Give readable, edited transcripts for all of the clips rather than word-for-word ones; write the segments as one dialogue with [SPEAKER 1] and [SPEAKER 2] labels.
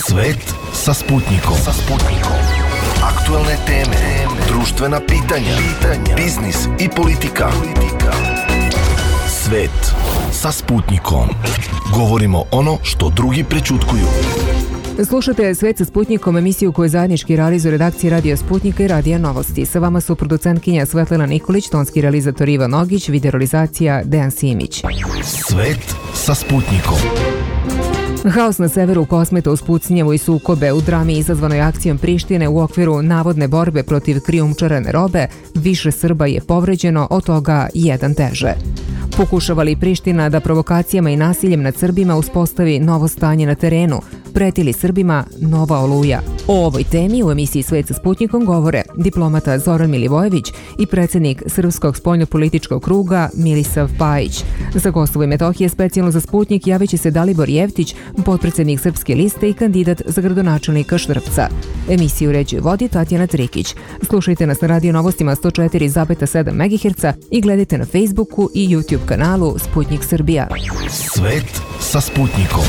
[SPEAKER 1] Svet sa Sputnikom. Aktuelne teme, društvena pitanja, biznis i politika. Svet sa Sputnikom. Govorimo ono što drugi prećutkuju.
[SPEAKER 2] Slušate Svet sa Sputnikom, emisiju koju zajednički realizuju redakcije Radio Sputnika i Radija Novosti. Sa vama su producentkinja Svetlana Nikolić, tonski realizator Ivan Nogić, videorealizacija Dejan Simić.
[SPEAKER 1] Svet sa Sputnikom.
[SPEAKER 2] Haos na severu Kosmeta uz pucnjavu i sukobe u drami izazvanoj akcijom Prištine u okviru navodne borbe protiv krijumčarene robe, više Srba je povređeno, od toga jedan teže. Pokušava li Priština da provokacijama i nasiljem nad Srbima uspostavi novo stanje na terenu? Preti li Srbima nova oluja? O ovoj temi u emisiji Svet sa Sputnikom govore diplomata Zoran Milivojević i predsjednik Srpskog spoljnopolitičkog kruga Milisav Pajić. Za Kosovo i Metohije specijalno za Sputnik javit će se Dalibor Jeftić, potpredsjednik Srpske liste i kandidat za gradonačelnika Štrpca. Emisiju uređuje vodi Tatjana Trikić. Slušajte nas na Radio Novostima 104,7 MHz i gledajte na Facebooku i YouTube kanalu Sputnik Srbija.
[SPEAKER 1] Svet sa Sputnikom.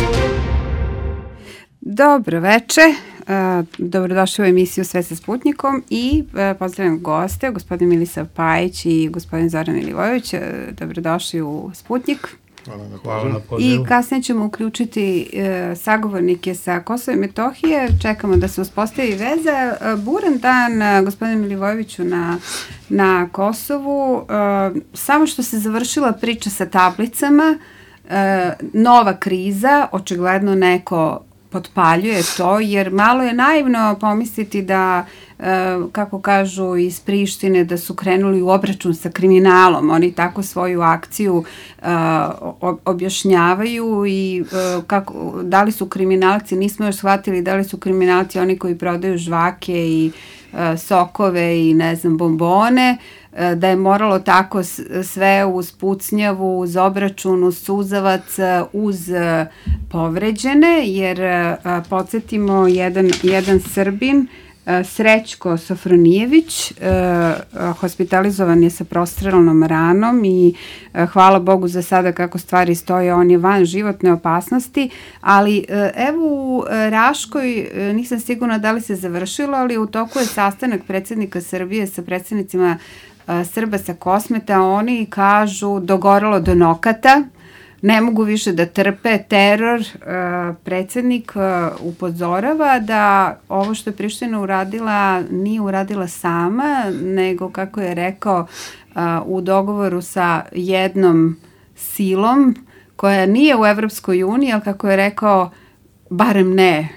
[SPEAKER 3] Dobro veče, dobrodošli u emisiju Sve sa Sputnikom i pozdravljam goste, gospodin Milisav Pajić i gospodin Zoran Milivojević. Dobrodošli u Sputnik.
[SPEAKER 4] Hvala na pozivu.
[SPEAKER 3] I kasnije ćemo uključiti sagovornike sa Kosova i Metohije. Čekamo da se uspostavi veza. Buran dan, gospodine Milivojeviću, na Kosovu. Samo što se završila priča sa tablicama, nova kriza, očigledno neko potpaljuje to, jer malo je naivno pomisliti da, kako kažu iz Prištine, da su krenuli u obračun sa kriminalom. Oni tako svoju akciju objašnjavaju i da li su kriminalci, nismo još shvatili da li su kriminalci oni koji prodaju žvake i sokove i ne znam bombone, da je moralo tako sve uz pucnjavu, uz obračun, uz suzavac, uz povređene, jer podsjetimo jedan Srbin, Srećko Sofronijević, hospitalizovan je sa prostrelnom ranom i hvala Bogu za sada kako stvari stoje, on je van životne opasnosti, ali evo u Raškoj, nisam sigurna da li se završilo, ali u toku je sastanak predsjednika Srbije sa predsjednicima Srba sa Kosmeta. Oni kažu dogoralo do nokata, ne mogu više da trpe teror. Predsjednik upozorava da ovo što je Priština uradila nije uradila sama, nego, kako je rekao, u dogovoru sa jednom silom koja nije u Evropskoj uniji, ali kako je rekao, barem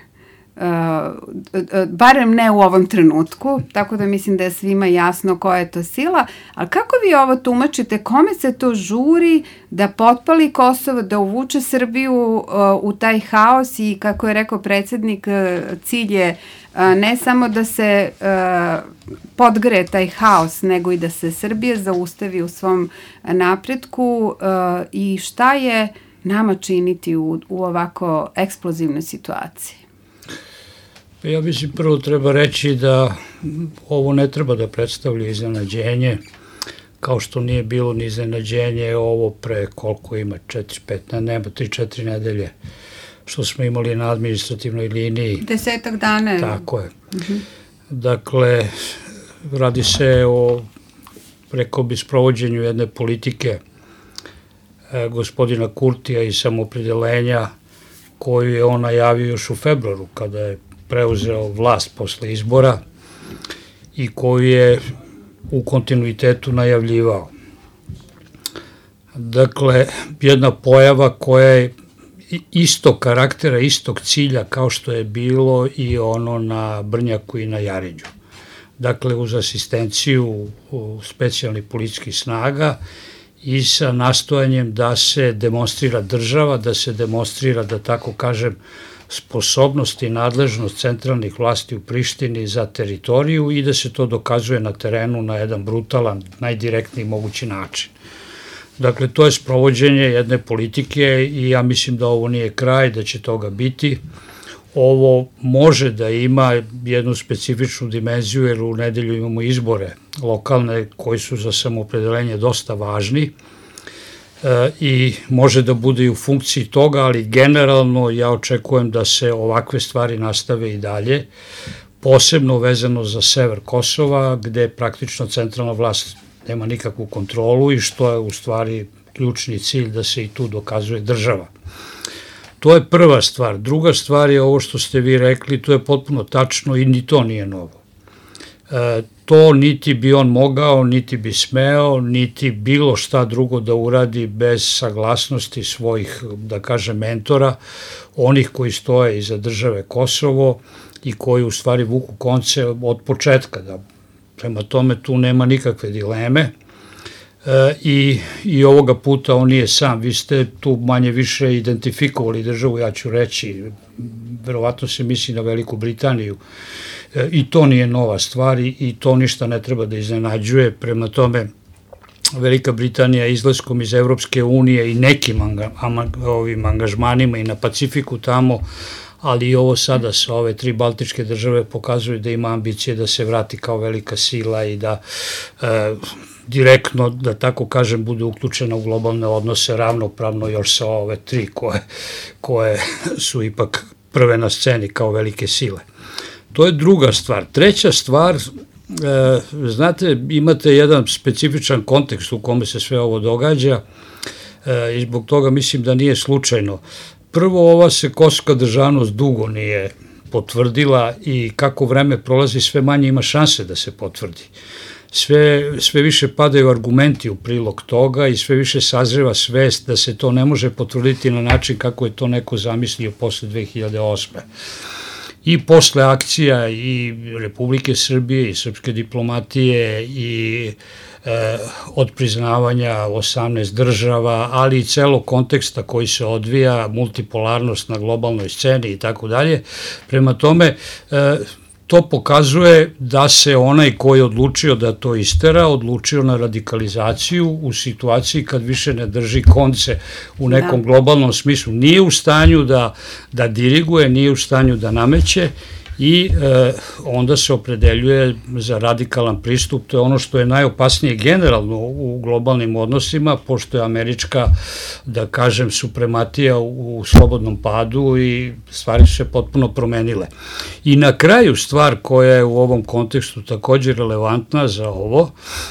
[SPEAKER 3] ne u ovom trenutku, tako da mislim da je svima jasno koja je to sila. Ali kako vi ovo tumačite, kome se to žuri da potpali Kosovo, da uvuče Srbiju u taj haos i, kako je rekao predsjednik, cilj je ne samo da se podgreje taj haos, nego i da se Srbija zaustavi u svom napretku, i šta je nama činiti u ovako eksplozivnoj situaciji?
[SPEAKER 4] Ja mislim prvo treba reći da ovo ne treba da predstavlja iznenađenje, kao što nije bilo ni iznenađenje ovo pre koliko ima, 3-4 nedelje, što smo imali na administrativnoj liniji.
[SPEAKER 3] 10 dana.
[SPEAKER 4] Tako je. Dakle, radi se o, rekao bi, sprovođenju jedne politike gospodina Kurtija i samoopredelenja koju je on najavio još u februaru, kada je preuzeo vlast posle izbora i koju je u kontinuitetu najavljivao. Dakle, jedna pojava koja je istog karaktera, istog cilja kao što je bilo i ono na Brnjaku i na Jarinju. Dakle, uz asistenciju specijalnih policijskih snaga i sa nastojanjem da se demonstrira država, da se demonstrira, da tako kažem, sposobnost i nadležnost centralnih vlasti u Prištini za teritoriju i da se to dokazuje na terenu na jedan brutalan, najdirektniji mogući način. Dakle, to je sprovođenje jedne politike i ja mislim da ovo nije kraj, da će toga biti. Ovo može da ima jednu specifičnu dimenziju, jer u nedelju imamo izbore lokalne koji su za samoopredelenje dosta važni. i može da bude i u funkciji toga, ali generalno ja očekujem da se ovakve stvari nastave i dalje, posebno vezano za sever Kosova, gde praktično centralna vlast nema nikakvu kontrolu i što je u stvari ključni cilj da se i tu dokazuje država. To je prva stvar. Druga stvar je ovo što ste vi rekli, to je potpuno tačno i ni to nije novo. To niti bi on mogao, niti bi smeo, niti bilo šta drugo da uradi bez saglasnosti svojih, da kažem, mentora, onih koji stoje iza države Kosovo i koji u stvari vuku konce od početka. Prema tome tu nema nikakve dileme i ovoga puta on nije sam. Vi ste tu manje više identifikovali državu, ja ću reći, verovatno se misli na Veliku Britaniju, i to nije nova stvar i to ništa ne treba da iznenađuje. Prema tome, Velika Britanija izlaskom iz Evropske unije i nekim ovim angažmanima i na Pacifiku tamo, ali i ovo sada sa ove 3 baltičke države pokazuje da ima ambicije da se vrati kao velika sila i da direktno, da tako kažem, bude uključena u globalne odnose ravnopravno još sa ove 3 koje su ipak prve na sceni kao velike sile. To je druga stvar. Treća stvar, znate, imate jedan specifičan kontekst u kome se sve ovo događa i zbog toga mislim da nije slučajno. Prvo, ova se kosovska državnost dugo nije potvrdila i kako vreme prolazi sve manje ima šanse da se potvrdi. Sve više padaju argumenti u prilog toga i sve više sazreva svest da se to ne može potvrditi na način kako je to neko zamislio posle 2008. I posle akcija i Republike Srbije i srpske diplomatije i od priznavanja 18 država, ali i celog konteksta koji se odvija, multipolarnost na globalnoj sceni i tako dalje. Prema tome, to pokazuje da se onaj koji je odlučio da to istera, odlučio na radikalizaciju u situaciji kad više ne drži konce u nekom globalnom smislu. Nije u stanju da diriguje, nije u stanju da nameće i onda se opredeljuje za radikalan pristup. To je ono što je najopasnije generalno u globalnim odnosima, pošto je američka, da kažem, suprematija u slobodnom padu i stvari su se potpuno promenile. I na kraju stvar koja je u ovom kontekstu takođe relevantna za ovo,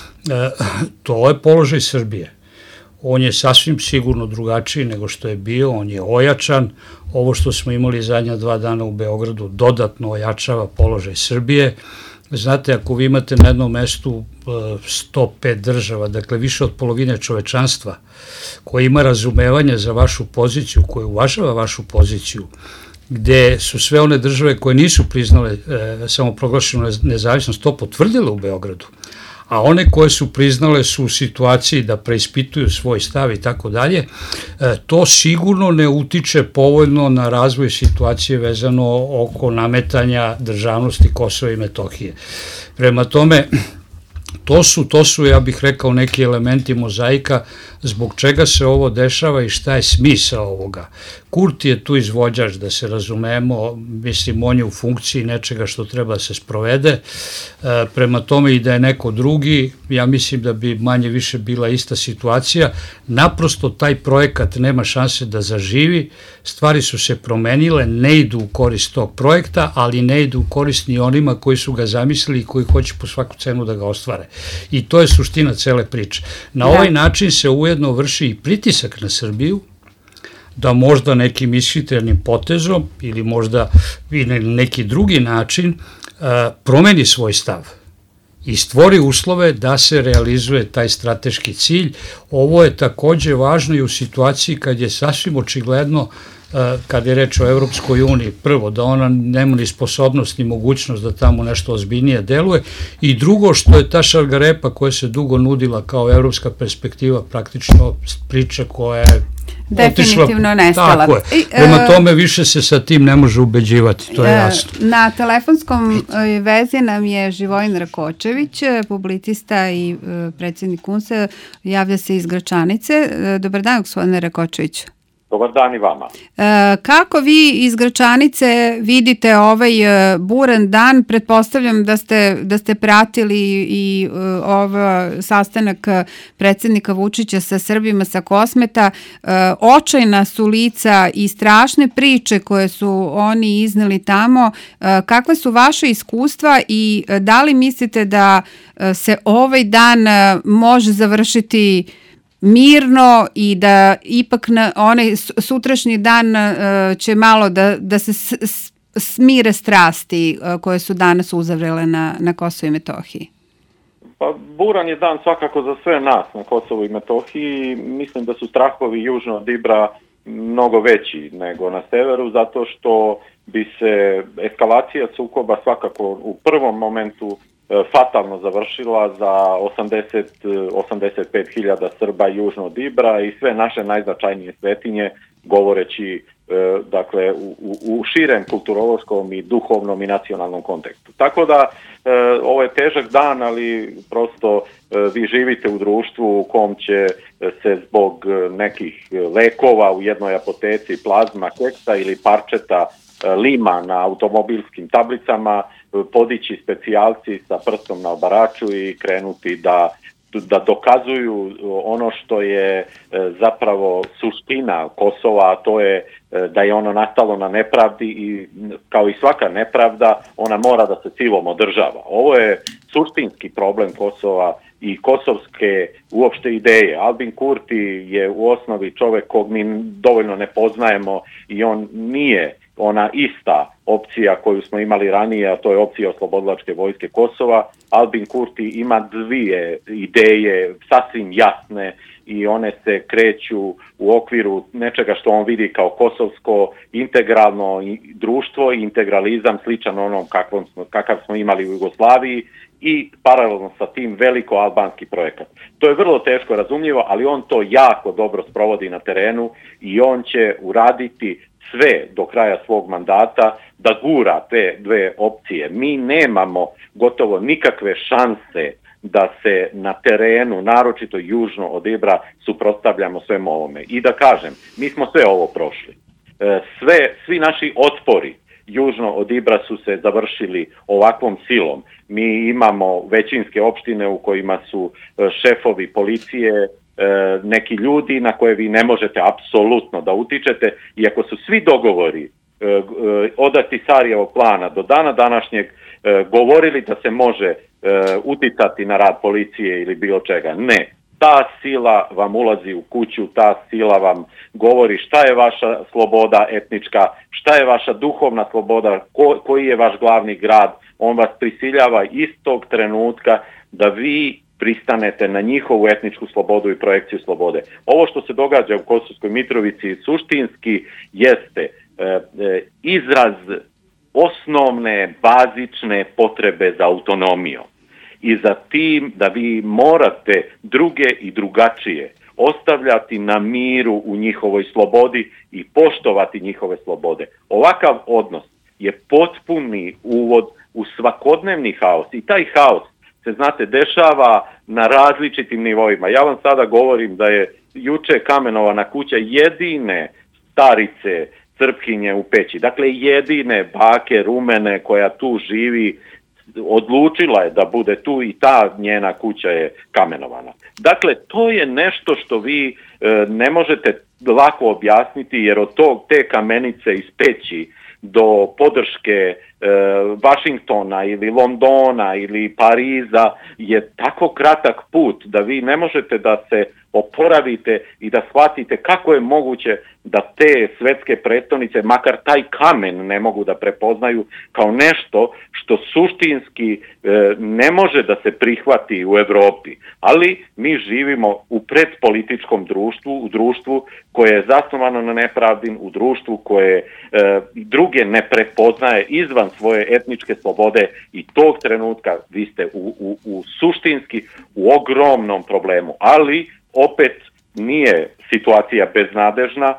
[SPEAKER 4] to je položaj Srbije. On je sasvim sigurno drugačiji nego što je bio, on je ojačan. Ovo što smo imali zadnja 2 dana u Beogradu dodatno ojačava položaj Srbije. Znate, ako vi imate na jednom mestu 105 država, dakle više od polovine čovečanstva, koje ima razumevanje za vašu poziciju, koje uvažava vašu poziciju, gde su sve one države koje nisu priznale samoproglašenu nezavisnost to potvrdile u Beogradu, a one koje su priznale su u situaciji da preispituju svoj stav i tako dalje, to sigurno ne utiče povoljno na razvoj situacije vezano oko nametanja državnosti Kosova i Metohije. Prema tome, to su, ja bih rekao, neki elementi mozaika zbog čega se ovo dešava i šta je smisao ovoga. Kurti je tu izvođač, da se razumemo, mislim, on je u funkciji nečega što treba da se sprovede, prema tome i da je neko drugi, ja mislim da bi manje više bila ista situacija, naprosto taj projekat nema šanse da zaživi, stvari su se promenile, ne idu u korist tog projekta, ali ne idu u korist ni onima koji su ga zamislili i koji hoće po svaku cenu da ga ostvare. I to je suština cele priče. Na ovaj način se ujedno vrši i pritisak na Srbiju, da možda nekim ishitrenim potezom ili možda i na neki drugi način promeni svoj stav i stvori uslove da se realizuje taj strateški cilj. Ovo je takođe važno i u situaciji kad je sasvim očigledno, kad je reč o Evropskoj uniji, prvo, da ona nema ni sposobnost ni mogućnost da tamo nešto ozbiljnije deluje i drugo, što je ta šargarepa koja se dugo nudila kao evropska perspektiva praktično priča koja je
[SPEAKER 3] definitivno nestala.
[SPEAKER 4] Tako je. Prema tome više se sa tim ne može ubeđivati, to je jasno.
[SPEAKER 3] Na telefonskom vezi nam je Živojin Rakočević, publicista i predsjednik UNS-a, javlja se iz Gračanice. Dobar dan, gospodine Rakočević.
[SPEAKER 5] Dobar dan i vama.
[SPEAKER 3] Kako vi iz Gračanice vidite ovaj buran dan? Pretpostavljam da ste pratili i sastanak predsjednika Vučića sa Srbima sa Kosmeta. Očajna su lica i strašne priče koje su oni izneli tamo. Kakve su vaše iskustva i da li mislite da se ovaj dan može završiti mirno i da ipak na onaj sutrašnji dan će malo da se smire strasti koje su danas uzavrele na Kosovo i Metohiji?
[SPEAKER 5] Pa buran je dan svakako za sve nas na Kosovu i Metohiji. Mislim da su strahovi južno od Ibra mnogo veći nego na severu, zato što bi se eskalacija sukoba svakako u prvom momentu fatalno završila za 85.000 Srba južno od Ibra i sve naše najznačajnije svetinje, govoreći dakle u širem kulturološkom i duhovnom i nacionalnom kontekstu. Tako da ovo je težak dan, ali prosto vi živite u društvu u kom će se zbog nekih lekova u jednoj apoteci, plazma, keksa ili parčeta lima na automobilskim tablicama podići specijalci sa prstom na obaraču i krenuti da dokazuju ono što je zapravo suština Kosova, a to je da je ono nastalo na nepravdi i kao i svaka nepravda ona mora da se silom održava. Ovo je suštinski problem Kosova i kosovske uopšte ideje. Albin Kurti je u osnovi čovek kog mi dovoljno ne poznajemo i on nije ona ista opcija koju smo imali ranije, a to je opcija Oslobodilačke vojske Kosova. Albin Kurti ima dvije ideje sasvim jasne i one se kreću u okviru nečega što on vidi kao kosovsko integralno društvo i integralizam sličan onom kakav smo imali u Jugoslaviji i paralelno sa tim veliko albanski projekat. To je vrlo teško razumljivo, ali on to jako dobro sprovodi na terenu i on će uraditi sve do kraja svog mandata da gura te dve opcije. Mi nemamo gotovo nikakve šanse da se na terenu, naročito južno od Ibra, suprotstavljamo svemu ovome. I da kažem, mi smo sve ovo prošli. Svi naši otpori južno od Ibra su se završili ovakvom silom. Mi imamo većinske opštine u kojima su šefovi policije neki ljudi na koje vi ne možete apsolutno da utičete, iako su svi dogovori od Ahtisarijevog plana do dana današnjeg govorili da se može uticati na rad policije ili bilo čega. Ne. Ta sila vam ulazi u kuću, ta sila vam govori šta je vaša sloboda etnička, šta je vaša duhovna sloboda, koji je vaš glavni grad. On vas prisiljava istog trenutka da vi pristanete na njihovu etničku slobodu i projekciju slobode. Ovo što se događa u Kosovskoj Mitrovici suštinski jeste izraz osnovne, bazične potrebe za autonomijom. I za tim da vi morate druge i drugačije ostavljati na miru u njihovoj slobodi i poštovati njihove slobode. Ovakav odnos je potpuni uvod u svakodnevni haos i taj haos se, znate, dešava na različitim nivoima. Ja vam sada govorim da je juče kamenovana kuća jedine starice Srpkinje u Peći. Dakle, jedine bake Rumene koja tu živi, odlučila je da bude tu i ta njena kuća je kamenovana. Dakle, to je nešto što vi ne možete lako objasniti, jer od te kamenice iz Peći do podrške Vašingtona ili Londona ili Pariza je tako kratak put da vi ne možete da se oporavite i da shvatite kako je moguće da te svetske prestonice, makar taj kamen ne mogu da prepoznaju kao nešto što suštinski ne može da se prihvati u Evropi. Ali mi živimo u predpolitičkom društvu, u društvu koje je zasnovano na nepravdi, u društvu koje druge ne prepoznaje izvan svoje etničke slobode i tog trenutka vi ste u suštinski u ogromnom problemu. Ali opet nije situacija beznadežna,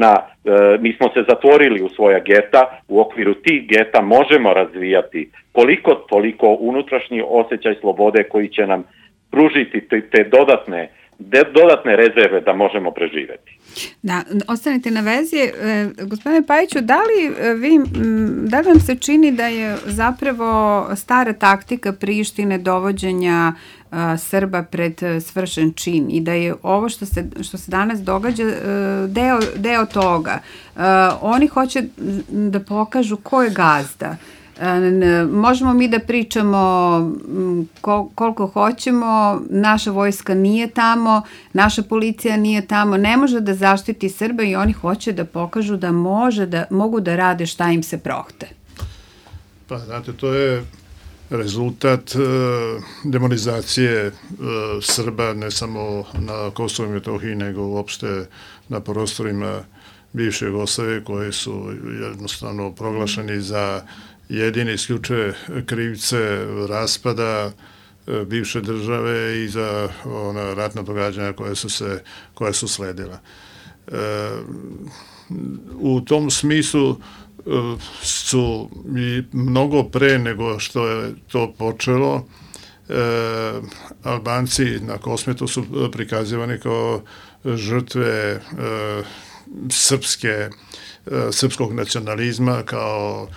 [SPEAKER 5] mi smo se zatvorili u svoja geta, u okviru tih geta možemo razvijati koliko toliko unutrašnji osjećaj slobode koji će nam pružiti te dodatne dodatne rezerve da možemo preživeti.
[SPEAKER 3] Da, ostanite na vezi. Gospodine Pajiću, da li vam se čini da je zapravo stara taktika Prištine dovođenja Srba pred svršen čin i da je ovo što se danas događa deo toga? Oni hoće da pokažu ko je gazda. Možemo mi da pričamo koliko hoćemo, naša vojska nije tamo, naša policija nije tamo, ne može da zaštiti Srba i oni hoće da pokažu da mogu da rade šta im se prohte.
[SPEAKER 6] Pa, znate, to je rezultat demonizacije Srba ne samo na Kosovu i Metohiji, nego uopšte na prostorima bivše Jugoslavije koje su jednostavno proglašeni za jedini isključive krivce raspada bivše države i za ona ratna događanja koja su sledila. U tom smislu su i mnogo pre nego što je to počelo, Albanci na Kosmetu su prikazivani kao žrtve srpskog nacionalizma, kao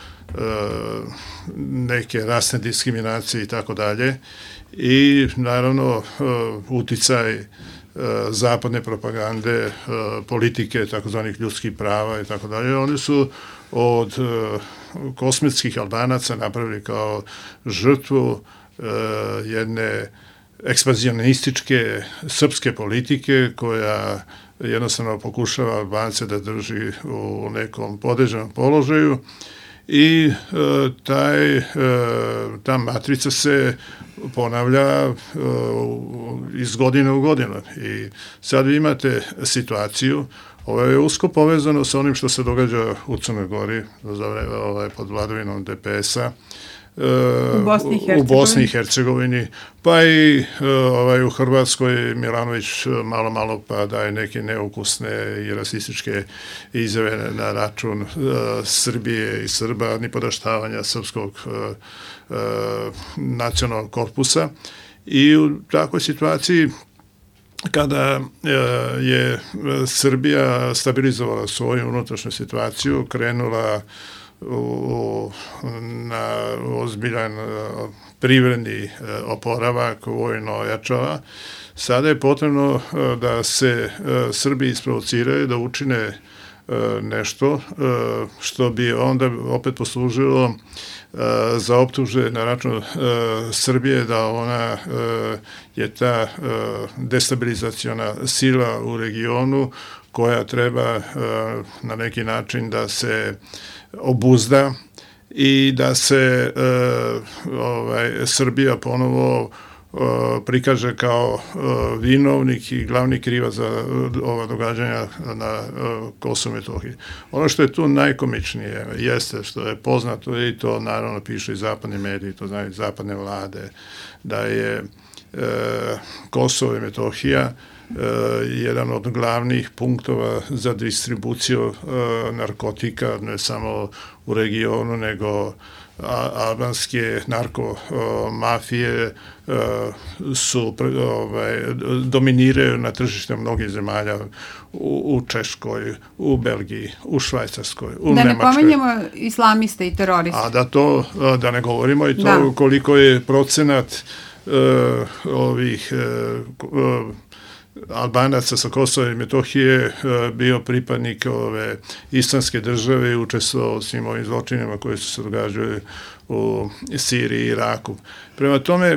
[SPEAKER 6] neke rasne diskriminacije i tako dalje. I naravno uticaj zapadne propagande, politike takozvanih ljudskih prava i tako dalje. Oni su od kosmetskih Albanaca napravili kao žrtvu jedne ekspanzionističke srpske politike koja jednostavno pokušava Albance da drži u nekom podređenom položaju i ta matrica se ponavlja iz godine u godinu. I sad vi imate situaciju, ovo je usko povezano sa onim što se događa u Crnoj Gori pod vladavinom DPS-a, u Bosni i Hercegovini, pa i u Hrvatskoj Milanović malo pa daje neke neukusne i rasističke izjave na račun Srbije i Srba, nipodaštavanja srpskog nacionalnog korpusa. I u takvoj situaciji kada je Srbija stabilizovala svoju unutrašnju situaciju, krenula na ozbiljan privredni oporavak, vojno ojačava, sada je potrebno da se Srbi isprovociraju da učine nešto što bi onda opet poslužilo za optuže na račun Srbije da ona je ta destabilizaciona sila u regionu koja treba na neki način da se obuzda i da se Srbija ponovo prikaže kao vinovnik i glavni krivac za ova događanja na Kosovu i Metohiji. Ono što je tu najkomičnije jeste što je poznato i to naravno piše i zapadni mediji, to znaju zapadne vlade, da je Kosovo i Metohija jedan od glavnih punktova za distribuciju narkotika, ne samo u regionu, nego albanske narkomafije dominiraju na tržište mnogih zemalja, u Češkoj, u Belgiji, u Švajcarskoj, u Nemačkoj.
[SPEAKER 3] Da ne pomenjamo islamiste i teroriste.
[SPEAKER 6] A da ne govorimo i to koliko je procenat ovih Albanaca sa Kosova i Metohije bio pripadnik ove islamske države i učestvovao u svim ovim zločinima koji su se događali u Siriji i Iraku. Prema tome,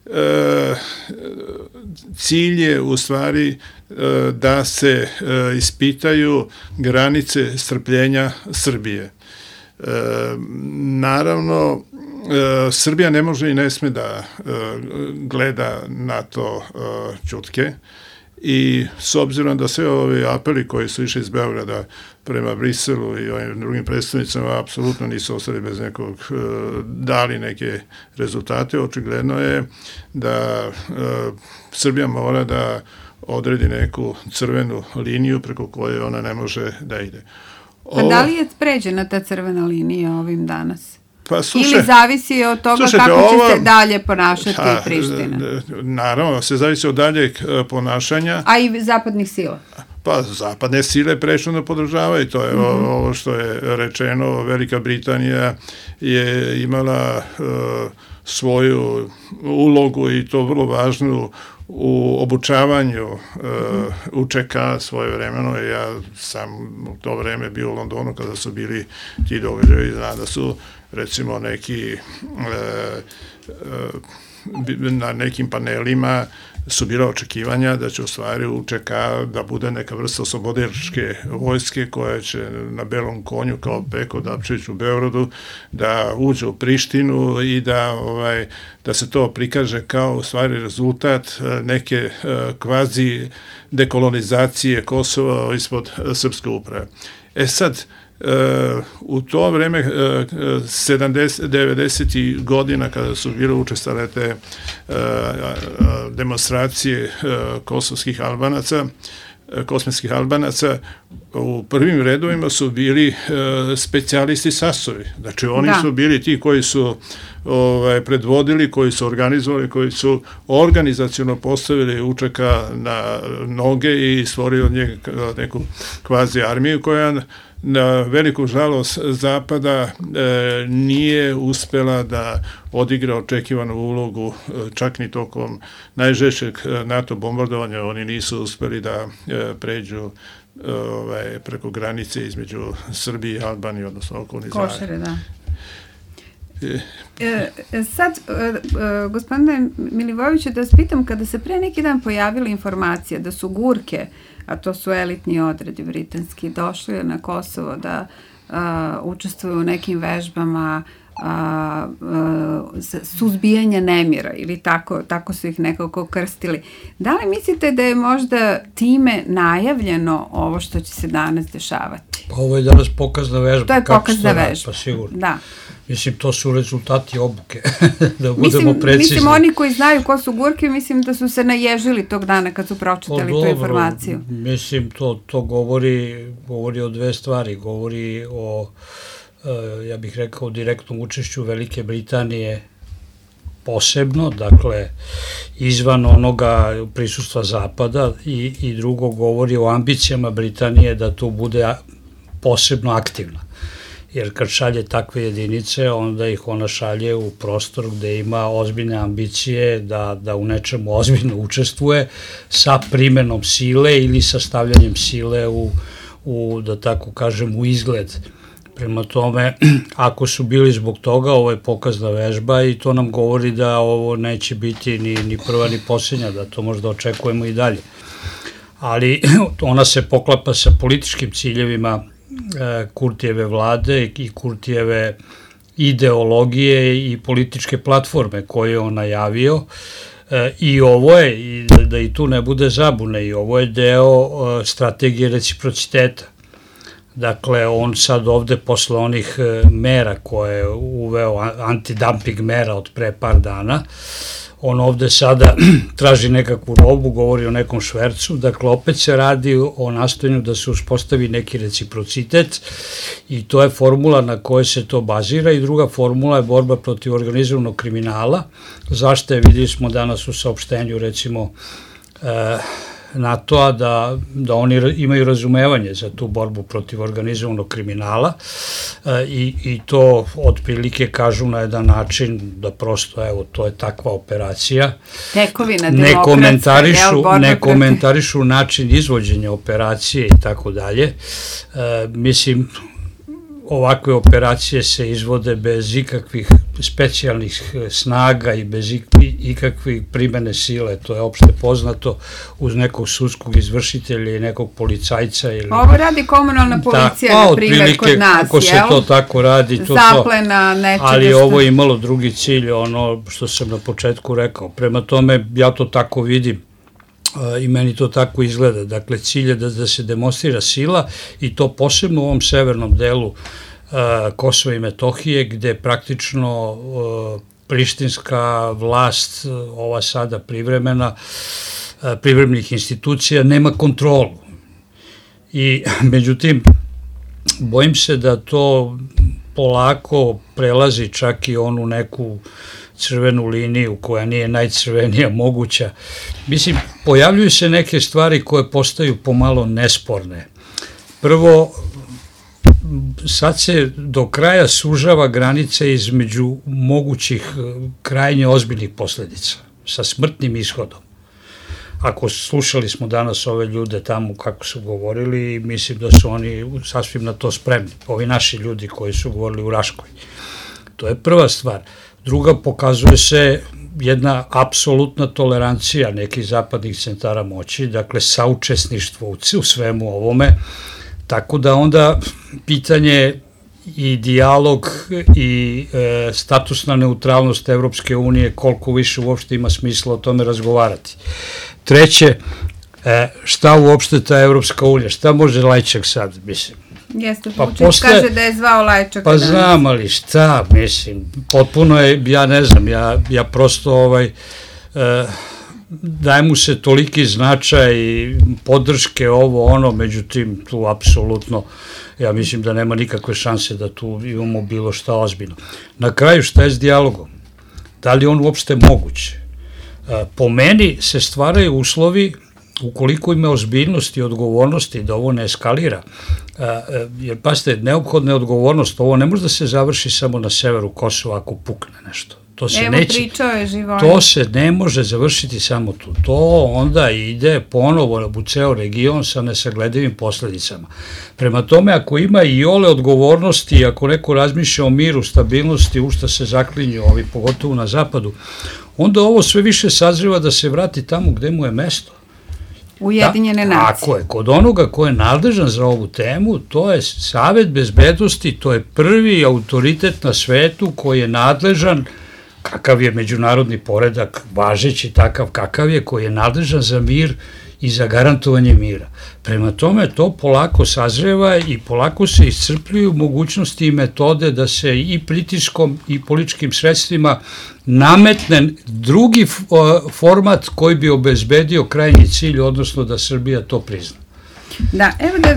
[SPEAKER 6] cilj je u stvari da se ispitaju granice strpljenja Srbije. Naravno, Srbija ne može i ne sme da gleda na to ćutke i s obzirom da sve ovi apeli koji su išli iz Beograda prema Briselu i ovim drugim predstavnicama apsolutno nisu ostali bez nekog, dali neke rezultate, očigledno je da Srbija mora da odredi neku crvenu liniju preko koje ona ne može da ide.
[SPEAKER 3] A da li je pređena ta crvena linija ovim danas?
[SPEAKER 6] Pa,
[SPEAKER 3] ili zavisi od toga kako će se dalje ponašati Priština?
[SPEAKER 6] Naravno, se zavisi od daljeg ponašanja.
[SPEAKER 3] A i zapadnih sila?
[SPEAKER 6] Pa, zapadne sile prešno podržavaju, to je ovo što je rečeno. Velika Britanija je imala svoju ulogu i to vrlo važnu u obučavanju UČK svoje vremeno. Ja sam u to vreme bio u Londonu kada su bili ti događaji, znam da su recimo neki na nekim panelima su bila očekivanja da će u stvari UČK da bude neka vrsta oslobodilačke vojske koja će na belom konju kao Peko Dapčević u Beogradu da uđe u Prištinu i da se to prikaže kao u stvari rezultat neke kvazi dekolonizacije Kosova ispod srpske uprave. Sad, u to vreme 90. godina kada su bile učestale te demonstracije kosovskih Albanaca, u prvim redovima su bili specijalisti Sasovi. Znači oni su bili ti koji su predvodili, koji su organizovali, koji su organizaciono postavili UČK na noge i stvorili od njega neku kvazi armiju koja na veliku žalost Zapada nije uspela da odigra očekivanu ulogu, čak ni tokom najžešćeg NATO bombardovanja. Oni nisu uspeli da pređu preko granice između Srbije i Albanije, odnosno okolnih zemalja.
[SPEAKER 3] Košare, da. Sad, gospodine Milivojeviću, da vas pitam, kada se pre neki dan pojavila informacija da su Gurke, a to su elitni odredi britanski, došli na Kosovo da učestvuju u nekim vežbama suzbijanja nemira ili tako su ih nekako krstili. Da li mislite da je možda time najavljeno ovo što će se danas dešavati?
[SPEAKER 4] Pa ovo je danas pokazna vežba.
[SPEAKER 3] To je pokazna vežba.
[SPEAKER 4] Pa sigurno.
[SPEAKER 3] Da.
[SPEAKER 4] Mislim, to su rezultati obuke, da budemo precizni.
[SPEAKER 3] Mislim, oni koji znaju ko su Gurke, mislim da su se naježili tog dana kad su pročitali tu informaciju.
[SPEAKER 4] Mislim, to govori o dve stvari. Govori o, ja bih rekao, direktnom učešću Velike Britanije posebno, dakle, izvan onoga prisustva Zapada i drugo govori o ambicijama Britanije da tu bude posebno aktivna. Jer kad šalje takve jedinice, onda ih ona šalje u prostor gde ima ozbiljne ambicije da u nečemu ozbiljno učestvuje sa primenom sile ili sa stavljanjem sile da tako kažem, u izgled. Prema tome, ako su bili zbog toga, ovo je pokazna vežba i to nam govori da ovo neće biti ni prva ni posljednja, da to možda očekujemo i dalje. Ali ona se poklapa sa političkim ciljevima Kurtijeve vlade i Kurtijeve ideologije i političke platforme koje je on najavio i ovo je, da i tu ne bude zabune, i ovo je deo strategije reciprociteta. Dakle, on sad ovde posle onih mera koje je uveo, antidumping mera od pre par dana, on ovde sada traži nekakvu robu, govori o nekom švercu, dakle opet se radi o nastojanju da se uspostavi neki reciprocitet i to je formula na kojoj se to bazira i druga formula je borba protiv organizovanog kriminala. Zašto je, videli smo danas u saopštenju recimo NATO-a da oni imaju razumevanje za tu borbu protiv organizovanog kriminala i to otprilike kažu na jedan način da prosto, evo, to je takva operacija.
[SPEAKER 3] Tekovina demokratska,
[SPEAKER 4] ne komentarišu način izvođenja operacije i tako dalje. Mislim, ovakve operacije se izvode bez ikakvih specijalnih snaga i bez ikakvih primene sile, to je opšte poznato, uz nekog sudskog izvršitelja i nekog policajca.
[SPEAKER 3] Ovo radi komunalna policija, na primjer, kod nas,
[SPEAKER 4] ako se to tako radi,
[SPEAKER 3] zaplena nečega.
[SPEAKER 4] Ali ovo je imalo drugi cilj, ono što sam na početku rekao. Prema tome, ja to tako vidim i meni to tako izgleda. Dakle, cilj je da se demonstrira sila i to posebno u ovom severnom delu Kosova i Metohije, gde praktično prištinska vlast, ova sada privremenih institucija, nema kontrolu. I međutim, bojim se da to polako prelazi čak i onu neku crvenu liniju koja nije najcrvenija moguća. Mislim, pojavljuju se neke stvari koje postaju pomalo nesporne. Prvo, sad se do kraja sužava granica između mogućih krajnje ozbiljnih posledica sa smrtnim ishodom. Ako slušali smo danas ove ljude tamo kako su govorili, mislim da su oni sasvim na to spremni. Ovi naši ljudi koji su govorili u Raškoj. To je prva stvar. Druga, pokazuje se jedna apsolutna tolerancija nekih zapadnih centara moći, dakle saučesništvo u svemu ovome, tako da onda pitanje i dijalog i statusna neutralnost Evropske unije, koliko više uopšte ima smisla o tome razgovarati. Treće, šta uopšte ta Evropska unija, šta može Lajčak sad, mislim?
[SPEAKER 3] Jeste, Vučić kaže da je zvao Lajčaka.
[SPEAKER 4] Pa znam, ali šta, mislim, potpuno je, ja ne znam, ja prosto daje mu se toliki značaj i podrške ovo ono, međutim tu apsolutno ja mislim da nema nikakve šanse da tu imamo bilo šta ozbiljno. Na kraju šta je s dijalogom? Da li on uopšte moguće? Po meni se stvaraju uslovi, ukoliko ima ozbiljnosti i odgovornosti da ovo ne eskalira, jer pasite, neophodna je odgovornost, ovo ne može da se završi samo na severu Kosova ako pukne nešto. To se ne može završiti samo tu. To onda ide ponovo u ceo region sa nesagledivim posledicama. Prema tome, ako ima i ole odgovornosti, ako neko razmišlja o miru, stabilnosti, u šta se zaklinju ovi, pogotovo na zapadu, onda ovo sve više sazriva da se vrati tamo gde mu je mesto.
[SPEAKER 3] Ujedinjene nacije.
[SPEAKER 4] Tako je, kod onoga ko je nadležan za ovu temu, to je Savet bezbednosti, to je prvi autoritet na svetu koji je nadležan, kakav je međunarodni poredak, važeći takav kakav je, koji je nadležan za mir i za garantovanje mira. Prema tome, to polako sazreva i polako se iscrpljuju mogućnosti i metode da se i pritiskom i političkim sredstvima nametne drugi format koji bi obezbedio krajnji cilj, odnosno da Srbija to prizna.
[SPEAKER 3] Da, evo da,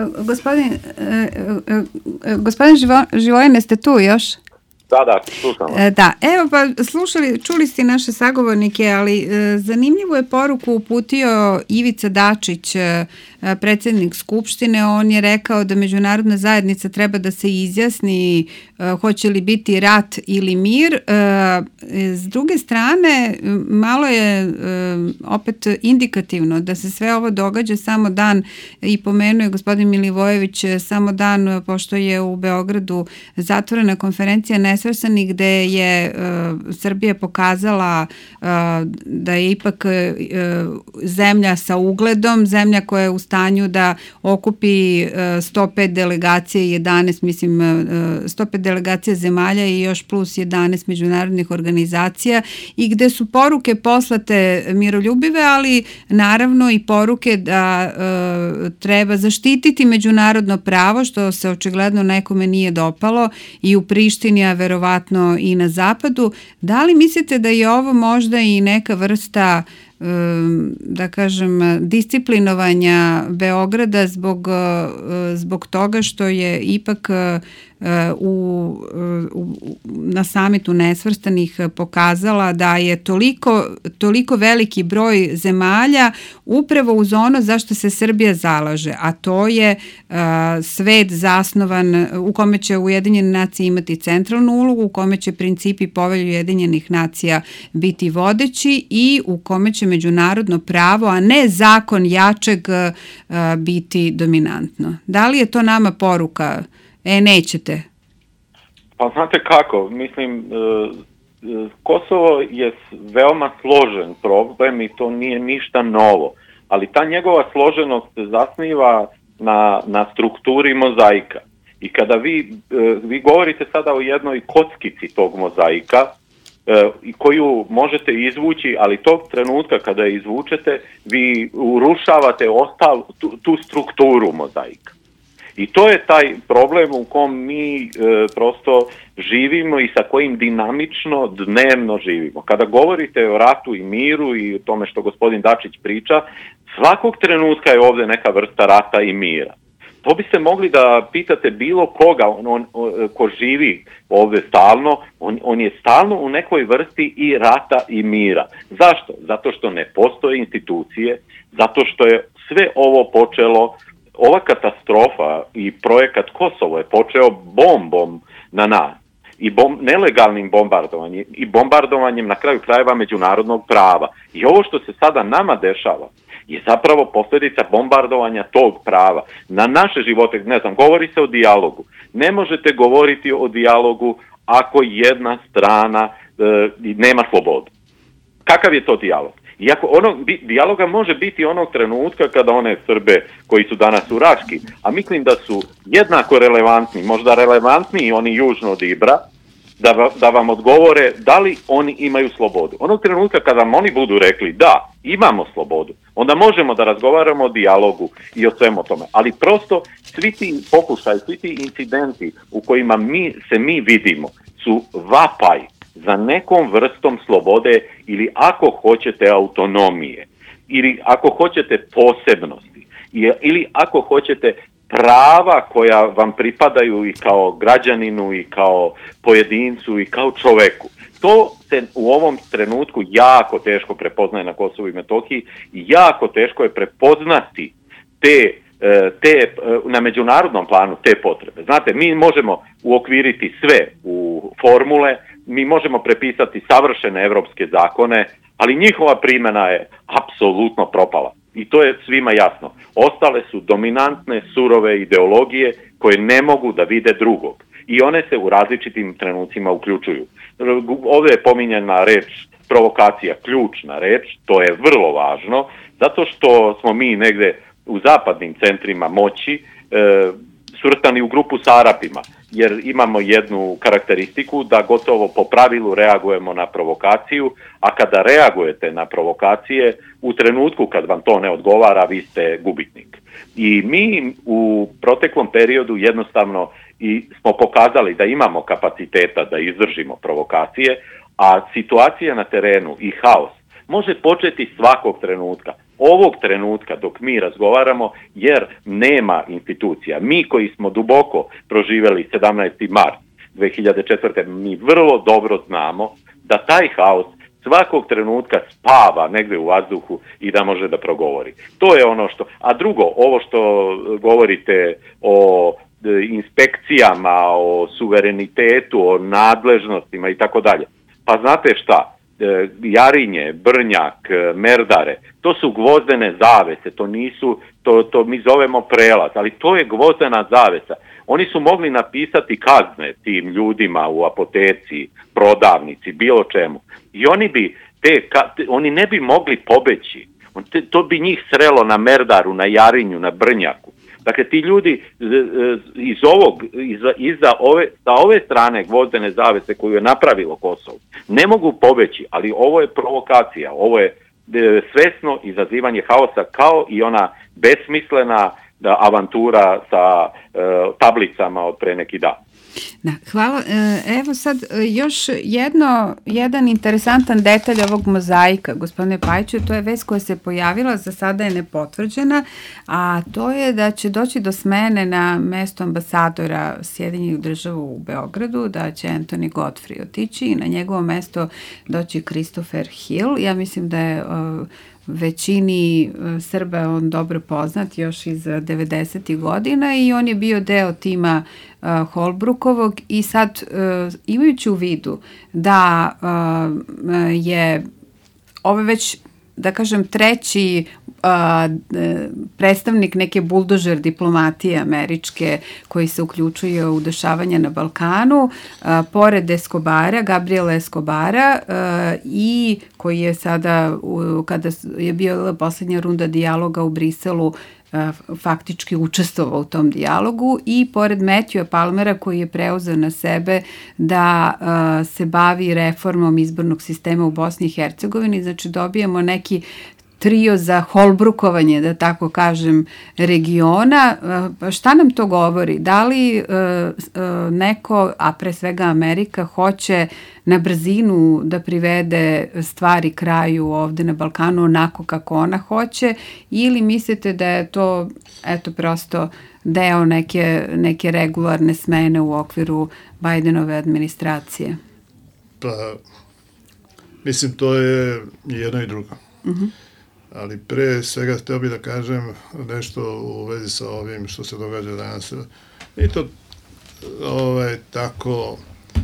[SPEAKER 3] gospodin Živojine, ste tu još?
[SPEAKER 5] Da, slušamo.
[SPEAKER 3] Da, evo pa čuli ste naše sagovornike, ali zanimljivu je poruku uputio Ivica Dačić, predsjednik Skupštine. On je rekao da međunarodna zajednica treba da se izjasni hoće li biti rat ili mir. S druge strane, malo je opet indikativno da se sve ovo događa samo dan, i pomenuo je gospodin Milivojević, samo dan pošto je u Beogradu zatvorena konferencija Nesvrstanih gde je Srbija pokazala da je ipak zemlja sa ugledom, zemlja koja je u stanju da okupi 105 delegacije, 105 delegacija zemalja i još plus 11 međunarodnih organizacija i gde su poruke poslate miroljubive, ali naravno i poruke da treba zaštititi međunarodno pravo, što se očigledno nekome nije dopalo i u Prištini, a verovatno i na zapadu. Da li mislite da je ovo možda i neka vrsta, da kažem, disciplinovanja Beograda zbog toga što je ipak na samitu Nesvrstanih pokazala da je toliko veliki broj zemalja upravo uz ono zašto se Srbija zalaže, a to je svet zasnovan u kome će Ujedinjene nacije imati centralnu ulogu, u kome će principi Povelje Ujedinjenih nacija biti vodeći i u kome će međunarodno pravo, a ne zakon jačeg, biti dominantno. Da li je to nama poruka? Nećete.
[SPEAKER 5] Pa znate kako, mislim, Kosovo je veoma složen problem i to nije ništa novo, ali ta njegova složenost se zasniva na strukturi mozaika. I kada vi govorite sada o jednoj kockici tog mozaika, koju možete izvući, ali tog trenutka kada je izvučete, vi urušavate tu strukturu mozaika. I to je taj problem u kom mi prosto živimo i sa kojim dinamično dnevno živimo. Kada govorite o ratu i miru i o tome što gospodin Dačić priča, svakog trenutka je ovde neka vrsta rata i mira. To biste mogli da pitate bilo koga, ko živi ovde stalno, on je stalno u nekoj vrsti i rata i mira. Zašto? Zato što ne postoje institucije, zato što je sve ovo počelo, ova katastrofa i projekat Kosovo je počeo bombom na nas i nelegalnim bombardovanjem i bombardovanjem na kraju krajeva međunarodnog prava. I ovo što se sada nama dešava je zapravo posljedica bombardovanja tog prava. Na naše živote, ne znam, govori se o dijalogu. Ne možete govoriti o dijalogu ako jedna strana nema slobodu. Kakav je to dijalog? Iako dijaloga može biti onog trenutka kada one Srbe koji su danas u Raški, a mislim da su jednako relevantni, možda relevantniji oni južno od Ibra, da vam odgovore da li oni imaju slobodu. Onog trenutka kada vam oni budu rekli da, imamo slobodu, onda možemo da razgovaramo o dijalogu i o svemu tome. Ali prosto svi ti pokušaj, svi ti incidenti u kojima mi vidimo su vapaj za nekom vrstom slobode ili ako hoćete autonomije, ili ako hoćete posebnosti, ili ako hoćete prava koja vam pripadaju i kao građaninu i kao pojedincu i kao čoveku. To se u ovom trenutku jako teško prepoznaje na Kosovu i Metohiji i jako teško je prepoznati na međunarodnom planu te potrebe. Znate, mi možemo uokviriti sve u formule, mi možemo prepisati savršene evropske zakone, ali njihova primjena je apsolutno propala. I to je svima jasno. Ostale su dominantne, surove ideologije koje ne mogu da vide drugog. I one se u različitim trenucima uključuju. Ovdje je pominjena reč provokacija, ključna reč, to je vrlo važno, zato što smo mi negde u zapadnim centrima moći svrstani u grupu sa Arapima, jer imamo jednu karakteristiku da gotovo po pravilu reagujemo na provokaciju, a kada reagujete na provokacije, u trenutku kad vam to ne odgovara, vi ste gubitnik. I mi u proteklom periodu jednostavno smo pokazali da imamo kapaciteta da izdržimo provokacije, a situacija na terenu i haos može početi svakog trenutka. Ovog trenutka dok mi razgovaramo, jer nema institucija. Mi koji smo duboko proživjeli 17. mart 2004. mi vrlo dobro znamo da taj haos svakog trenutka spava negdje u vazduhu i da može da progovori. To je ono što... A drugo, ovo što govorite o inspekcijama, o suverenitetu, o nadležnostima i tako dalje. Pa znate šta? Jarinje, Brnjak, Merdare, to su gvozdene zavese, to nisu, to mi zovemo prelaz, ali to je gvozdena zavesa. Oni su mogli napisati kazne tim ljudima u apoteci, prodavnici, bilo čemu. I oni ne bi mogli pobeći. To bi njih srelo na Merdaru, na Jarinju, na Brnjaku. Dakle, ti ljudi sa ove strane gvozdene zavese koju je napravilo Kosovo, ne mogu pobeći, ali ovo je provokacija, ovo je svesno izazivanje haosa kao i ona besmislena avantura sa tablicama od pre neki dan.
[SPEAKER 3] Da, hvala. Evo sad još jedan interesantan detalj ovog mozaika, gospodine Pajiću, to je vest koja se pojavila, za sada je nepotvrđena, a to je da će doći do smene na mesto ambasadora Sjedinjenih Država u Beogradu, da će Anthony Godfrey otići i na njegovo mesto doći Christopher Hill. Ja mislim da je većini Srba on dobro poznat još iz 90. godina i on je bio deo tima Holbrookovog i sad imajući u vidu da je ovo već, da kažem, treći predstavnik neke buldožer diplomatije američke koji se uključuje u dešavanja na Balkanu, pored Escobara, Gabriela Escobara i koji je sada, kada je bio posljednja runda dijaloga u Briselu, faktički učestvovao u tom dijalogu, i pored Matthewa Palmera koji je preuzeo na sebe da se bavi reformom izbornog sistema u Bosni i Hercegovini. Znači dobijemo neki trio za holbrukovanje, da tako kažem, regiona. Šta nam to govori? Da li neko, a pre svega Amerika, hoće na brzinu da privede stvari kraju ovde na Balkanu onako kako ona hoće, ili mislite da je to prosto deo neke regularne smene u okviru Bidenove administracije?
[SPEAKER 6] Pa, mislim, to je jedno i drugo. Ali pre svega htio bih da kažem nešto u vezi sa ovim što se događa danas. I to tako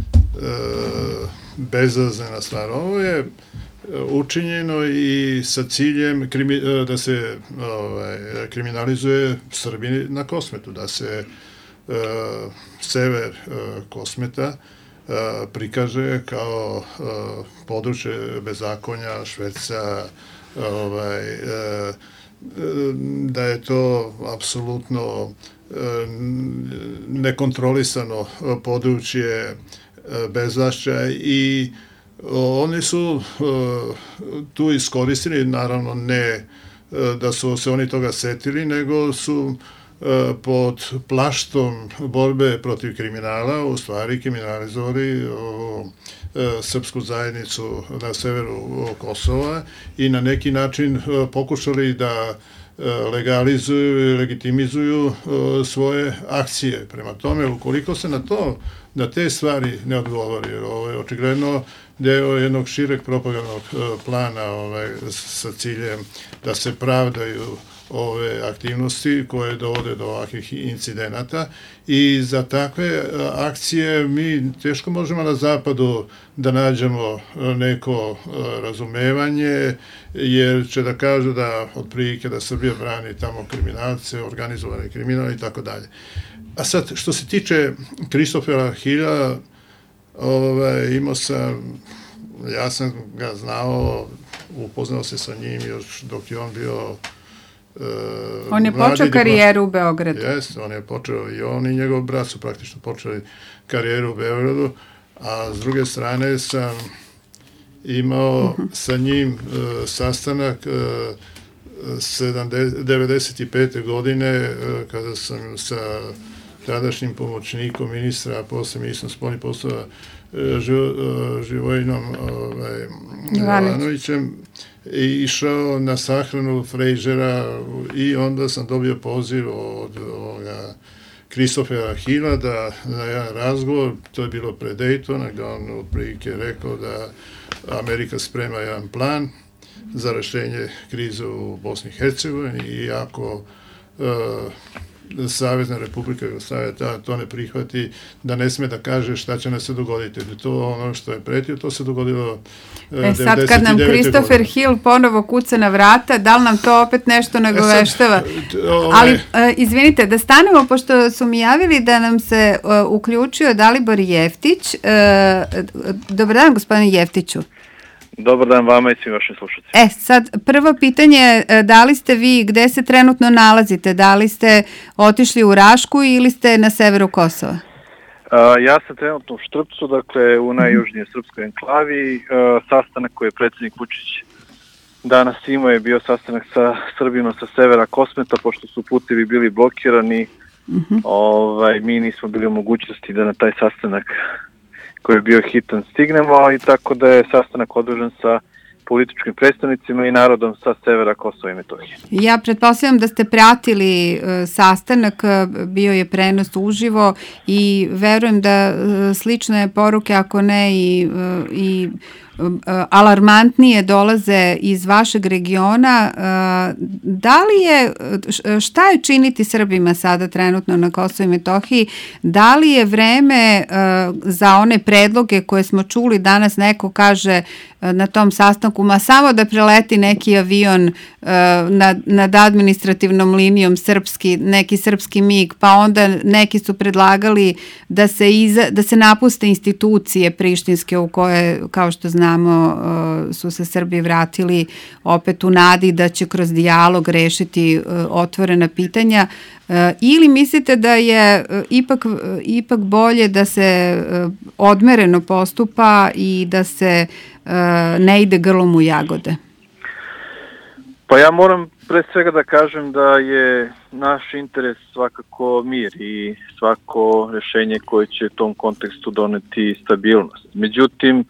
[SPEAKER 6] bezazlena stvar. Ovo je učinjeno i sa ciljem da se kriminalizuje Srbi na Kosmetu, da se sever Kosmeta prikaže kao područje bezakonja, šverca, da je to apsolutno nekontrolisano područje bezvlašća i oni su tu iskoristili, naravno ne da su se oni toga setili, nego su pod plaštom borbe protiv kriminala u stvari kriminalizovali srpsku zajednicu na severu Kosova i na neki način pokušali da legalizuju i legitimizuju svoje akcije. Prema tome, ukoliko se na te stvari ne odgovori, ovo je očigledno deo jednog šireg propagandnog plana sa ciljem da se pravdaju ove aktivnosti koje dovode do ovakvih incidenata i za takve akcije mi teško možemo na zapadu da nađemo neko razumevanje, jer će da kažu da otprilike da Srbija brani tamo kriminalce, organizovane kriminal i tako dalje. A sad, što se tiče Christophera Hilla, ja sam ga znao, upoznao se sa njim još dok je on bio
[SPEAKER 3] on je počeo karijeru u Beogradu.
[SPEAKER 6] Jeste, on je počeo i on i njegov brat su praktično počeli karijeru u Beogradu, a s druge strane sam imao sa njim sastanak 95. godine kada sam sa tadašnjim pomoćnikom ministra, a posle ministrom spoljnih poslova Živojinom Jovanovićem išao na sahranu Frejžera i onda sam dobio poziv od Christophera Hilla na jedan razgovor, to je bilo pre Daytona, gde on otprilike rekao da Amerika sprema jedan plan za rešenje krize u Bosni i Hercegovini i ako Savezna Republika Jugoslavija to ne prihvati, da ne sme da kaže šta će nam se dogoditi. To ono što je pretio, to se dogodilo 99.
[SPEAKER 3] Sad kad nam Christopher Hill ponovo kuca na vrata, da li nam to opet nešto nagoveštava? Ali, izvinite, da stanemo, pošto su mi javili da nam se uključio Dalibor Jeftić. Dobar dan, gospodine Jeftiću.
[SPEAKER 7] Dobar dan vama i svim vašim slušateljima.
[SPEAKER 3] Sad, prvo pitanje, da li ste vi, gde se trenutno nalazite? Da li ste otišli u Rašku ili ste na severu Kosova?
[SPEAKER 7] Ja sam trenutno u Štrpcu, dakle u najjužnijoj srpskoj enklavi. Sastanak koji je predsjednik Vučić danas imao je bio sastanak sa Srbinom sa severa Kosmeta, pošto su putevi bili blokirani. Mi nismo bili u mogućnosti da na taj sastanak koji je bio hitan stignemo i tako da je sastanak održan sa političkim predstavnicima i narodom sa severa Kosova i Metohije. Ja
[SPEAKER 3] pretpostavljam da ste pratili sastanak, bio je prenos uživo i verujem da slične poruke, ako ne i alarmantnije dolaze iz vašeg regiona. Da li je, šta je činiti Srbima sada trenutno na Kosovu i Metohiji? Da li je vreme za one predloge koje smo čuli danas, neko kaže na tom sastanku, ma samo da preleti neki avion nad administrativnom linijom neki srpski MiG, pa onda neki su predlagali da se napuste institucije prištinske u koje, kao što znamo, su se Srbi vratili opet u nadi da će kroz dijalog rešiti otvorena pitanja, ili mislite da je ipak bolje da se odmereno postupa i da se ne ide grlom u jagode?
[SPEAKER 7] Pa ja moram pre svega da kažem da je naš interes svakako mir i svako rešenje koje će u tom kontekstu doneti stabilnost. Međutim,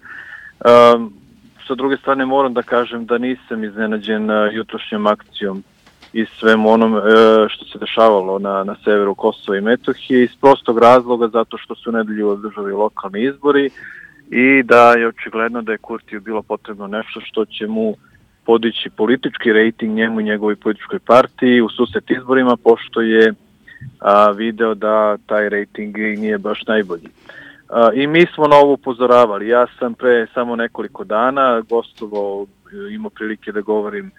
[SPEAKER 7] sa druge strane moram da kažem da nisam iznenađen jutrošnjom akcijom i svem onom što se dešavalo na severu Kosova i Metohije iz prostog razloga zato što su u nedelju održali lokalni izbori i da je očigledno da je Kurtiju bilo potrebno nešto što će mu podići politički rejting njemu i njegovoj političkoj partiji u susret izborima, pošto je video da taj rejting nije baš najbolji. I mi smo na ovo upozoravali. Ja sam pre samo nekoliko dana gostovao, imao prilike da govorim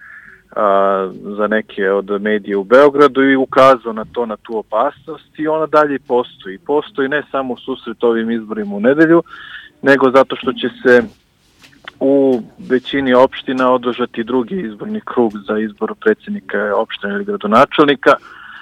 [SPEAKER 7] za neke od medija u Beogradu i ukazao na tu opasnost i ona dalje postoji. Postoji ne samo u susret ovim izborima u nedelju, nego zato što će se u većini opština održati drugi izborni krug za izbor predsjednika opštine ili gradonačelnika.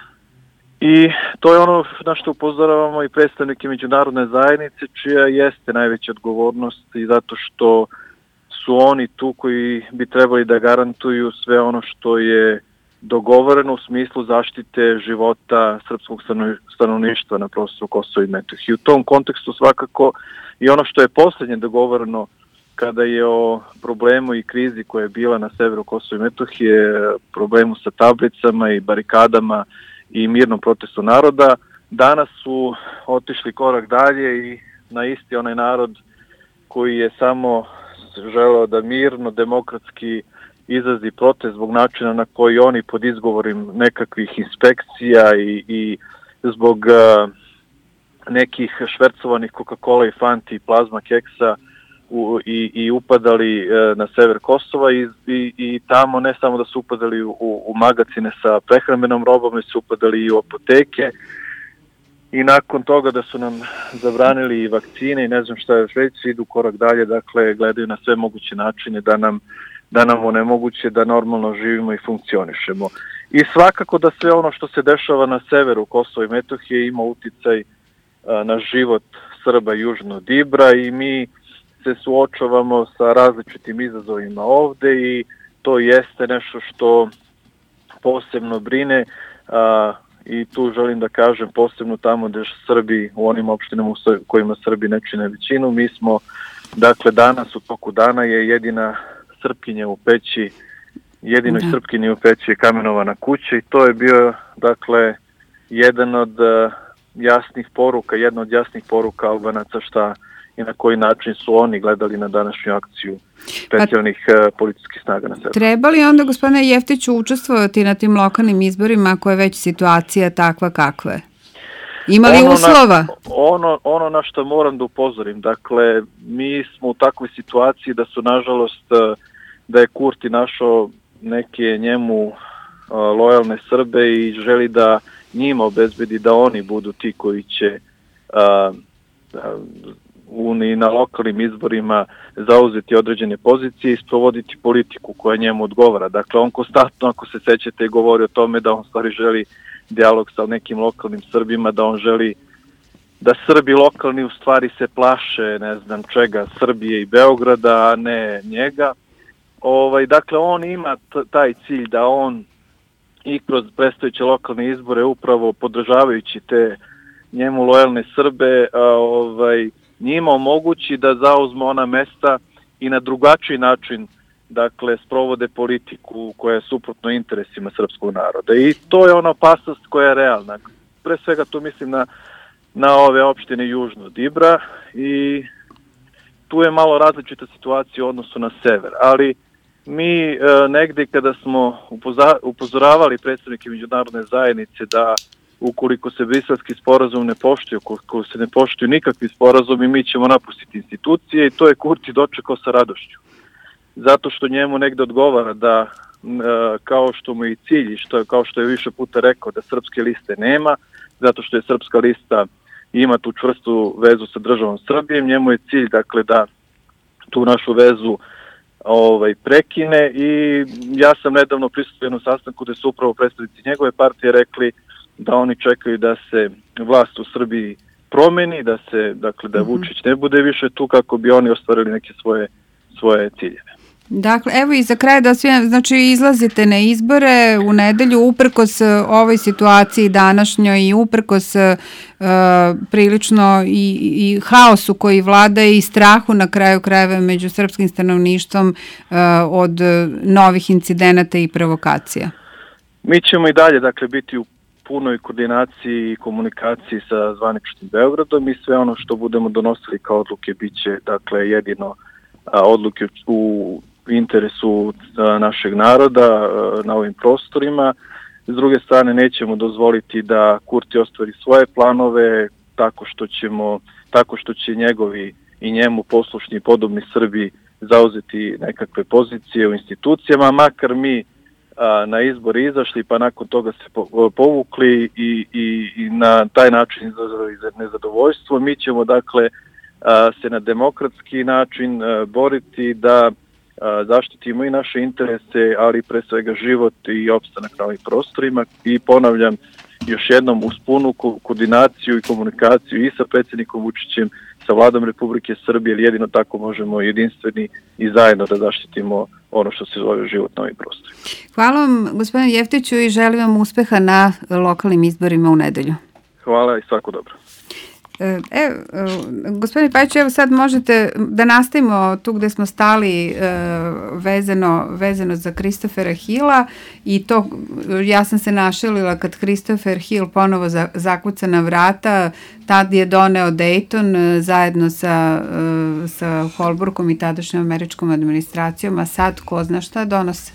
[SPEAKER 7] I to je ono na što upozoravamo i predstavnike međunarodne zajednice, čija jeste najveća odgovornost i zato što su oni tu koji bi trebali da garantuju sve ono što je dogovoreno u smislu zaštite života srpskog stanovništva na prostoru Kosova i Metohije. U tom kontekstu svakako i ono što je poslednje dogovoreno kada je o problemu i krizi koja je bila na severu Kosova i Metohije, problemu sa tablicama i barikadama i mirnom protestu naroda, danas su otišli korak dalje i na isti onaj narod koji je samo želeo da mirno, demokratski izrazi protest zbog načina na koji oni pod izgovorim nekakvih inspekcija i zbog nekih švercovanih Coca-Cola i Fanti i plazma keksa i upadali na sever Kosova i tamo ne samo da su upadali u magacine sa prehrambenom robom, već su upadali i u apoteke i nakon toga da su nam zabranili i vakcine i ne znam šta je već, idu korak dalje, dakle gledaju na sve moguće načine da nam onemoguće da normalno živimo i funkcionišemo. I svakako da sve ono što se dešava na severu Kosova i Metohije ima uticaj na život Srba južno od Ibra i mi se suočavamo sa različitim izazovima ovde i to jeste nešto što posebno brine i tu želim da kažem posebno tamo gde Srbi u onim opštinama u kojima Srbi ne čine većinu. Mi smo, dakle danas u toku dana je jedinoj Srpkinji u peći je kamenovana kuća i to je bio dakle jedna od jasnih poruka Albanaca šta i na koji način su oni gledali na današnju akciju specijalnih policijskih snaga na severu. Treba
[SPEAKER 3] li onda, gospodine Jeftiću, učestvovati na tim lokalnim izborima ako je već situacija takva kakva je? Ima li uslova?
[SPEAKER 7] Ono na što moram da upozorim, dakle, mi smo u takvoj situaciji da su, nažalost, da je Kurti našao neke njemu lojalne Srbe i želi da njima obezbedi da oni budu ti koji će na lokalnim izborima zauzeti određene pozicije i sprovoditi politiku koja njemu odgovara. Dakle, on konstantno, ako se sećate, govori o tome da on stvari želi dijalog sa nekim lokalnim Srbima, da on želi da Srbi lokalni u stvari se plaše, ne znam čega, Srbije i Beograda, a ne njega. Dakle, on ima taj cilj da on i kroz predstojeće lokalne izbore upravo podržavajući te njemu lojalne Srbe, njima omogući da zauzme ona mesta i na drugačiji način, dakle, sprovode politiku koja je suprotno interesima srpskog naroda. I to je ona opasnost koja je realna. Pre svega tu mislim na ove opštine južno od Ibra i tu je malo različita situacija u odnosu na sever. Ali mi negde kada smo upozoravali predstavnike međunarodne zajednice da ukoliko se Briselski sporazum ne poštuje, ukoliko se ne poštuju nikakvi sporazumi, mi ćemo napustiti institucije i to je Kurti dočekao sa radošću. Zato što njemu negde odgovara da, kao što mu je i cilj, kao što je više puta rekao, da srpske liste nema, zato što je srpska lista ima tu čvrstu vezu sa državom Srbijom, njemu je cilj, dakle, da tu našu vezu prekine i ja sam nedavno prisustvovao jednom sastanku gde su upravo predstavnici njegove partije rekli da oni čekaju da se vlast u Srbiji promeni, da Vučić ne bude više tu kako bi oni ostvarili neke svoje ciljeve.
[SPEAKER 3] Dakle, evo i za kraj da svi, znači izlazite na izbore u nedelju uprkos ovoj situaciji današnjoj i uprkos prilično i haosu koji vlada i strahu na kraju krajeva među srpskim stanovništvom od novih incidenata i provokacija.
[SPEAKER 7] Mi ćemo i dalje, dakle, biti u punoj koordinaciji i komunikaciji sa zvaničnim Beogradom i sve ono što budemo donosili kao odluke bit će, dakle, jedino odluke u interesu našeg naroda na ovim prostorima. S druge strane, nećemo dozvoliti da Kurti ostvari svoje planove tako što će njegovi i njemu poslušni i podobni Srbi zauzeti nekakve pozicije u institucijama, makar mi na izbore izašli pa nakon toga se povukli i na taj način izazvali nezadovoljstvo. Mi ćemo, dakle, se na demokratski način boriti da zaštitimo i naše interese, ali pre svega život i opstanak na ovim prostorima. I ponavljam još jednom, uz punu koordinaciju i komunikaciju i sa predsjednikom Vučićem, sa vladom Republike Srbije, jer jedino tako možemo jedinstveni i zajedno da zaštitimo ono što se zove život na ovim prostorima.
[SPEAKER 3] Hvala vam, gospodine Jeftiću, i želim vam uspeha na lokalnim izborima u nedelju. Hvala
[SPEAKER 7] i svako dobro.
[SPEAKER 3] Gospodine Pajiću, evo sad možete da nastavimo tu gde smo stali vezano za Christophera Hilla i to, ja sam se našalila kad Christopher Hill ponovo zakuca na vrata, tad je doneo Dayton zajedno sa Holbrookom i tadašnjom američkom administracijom, a sad ko zna šta donose?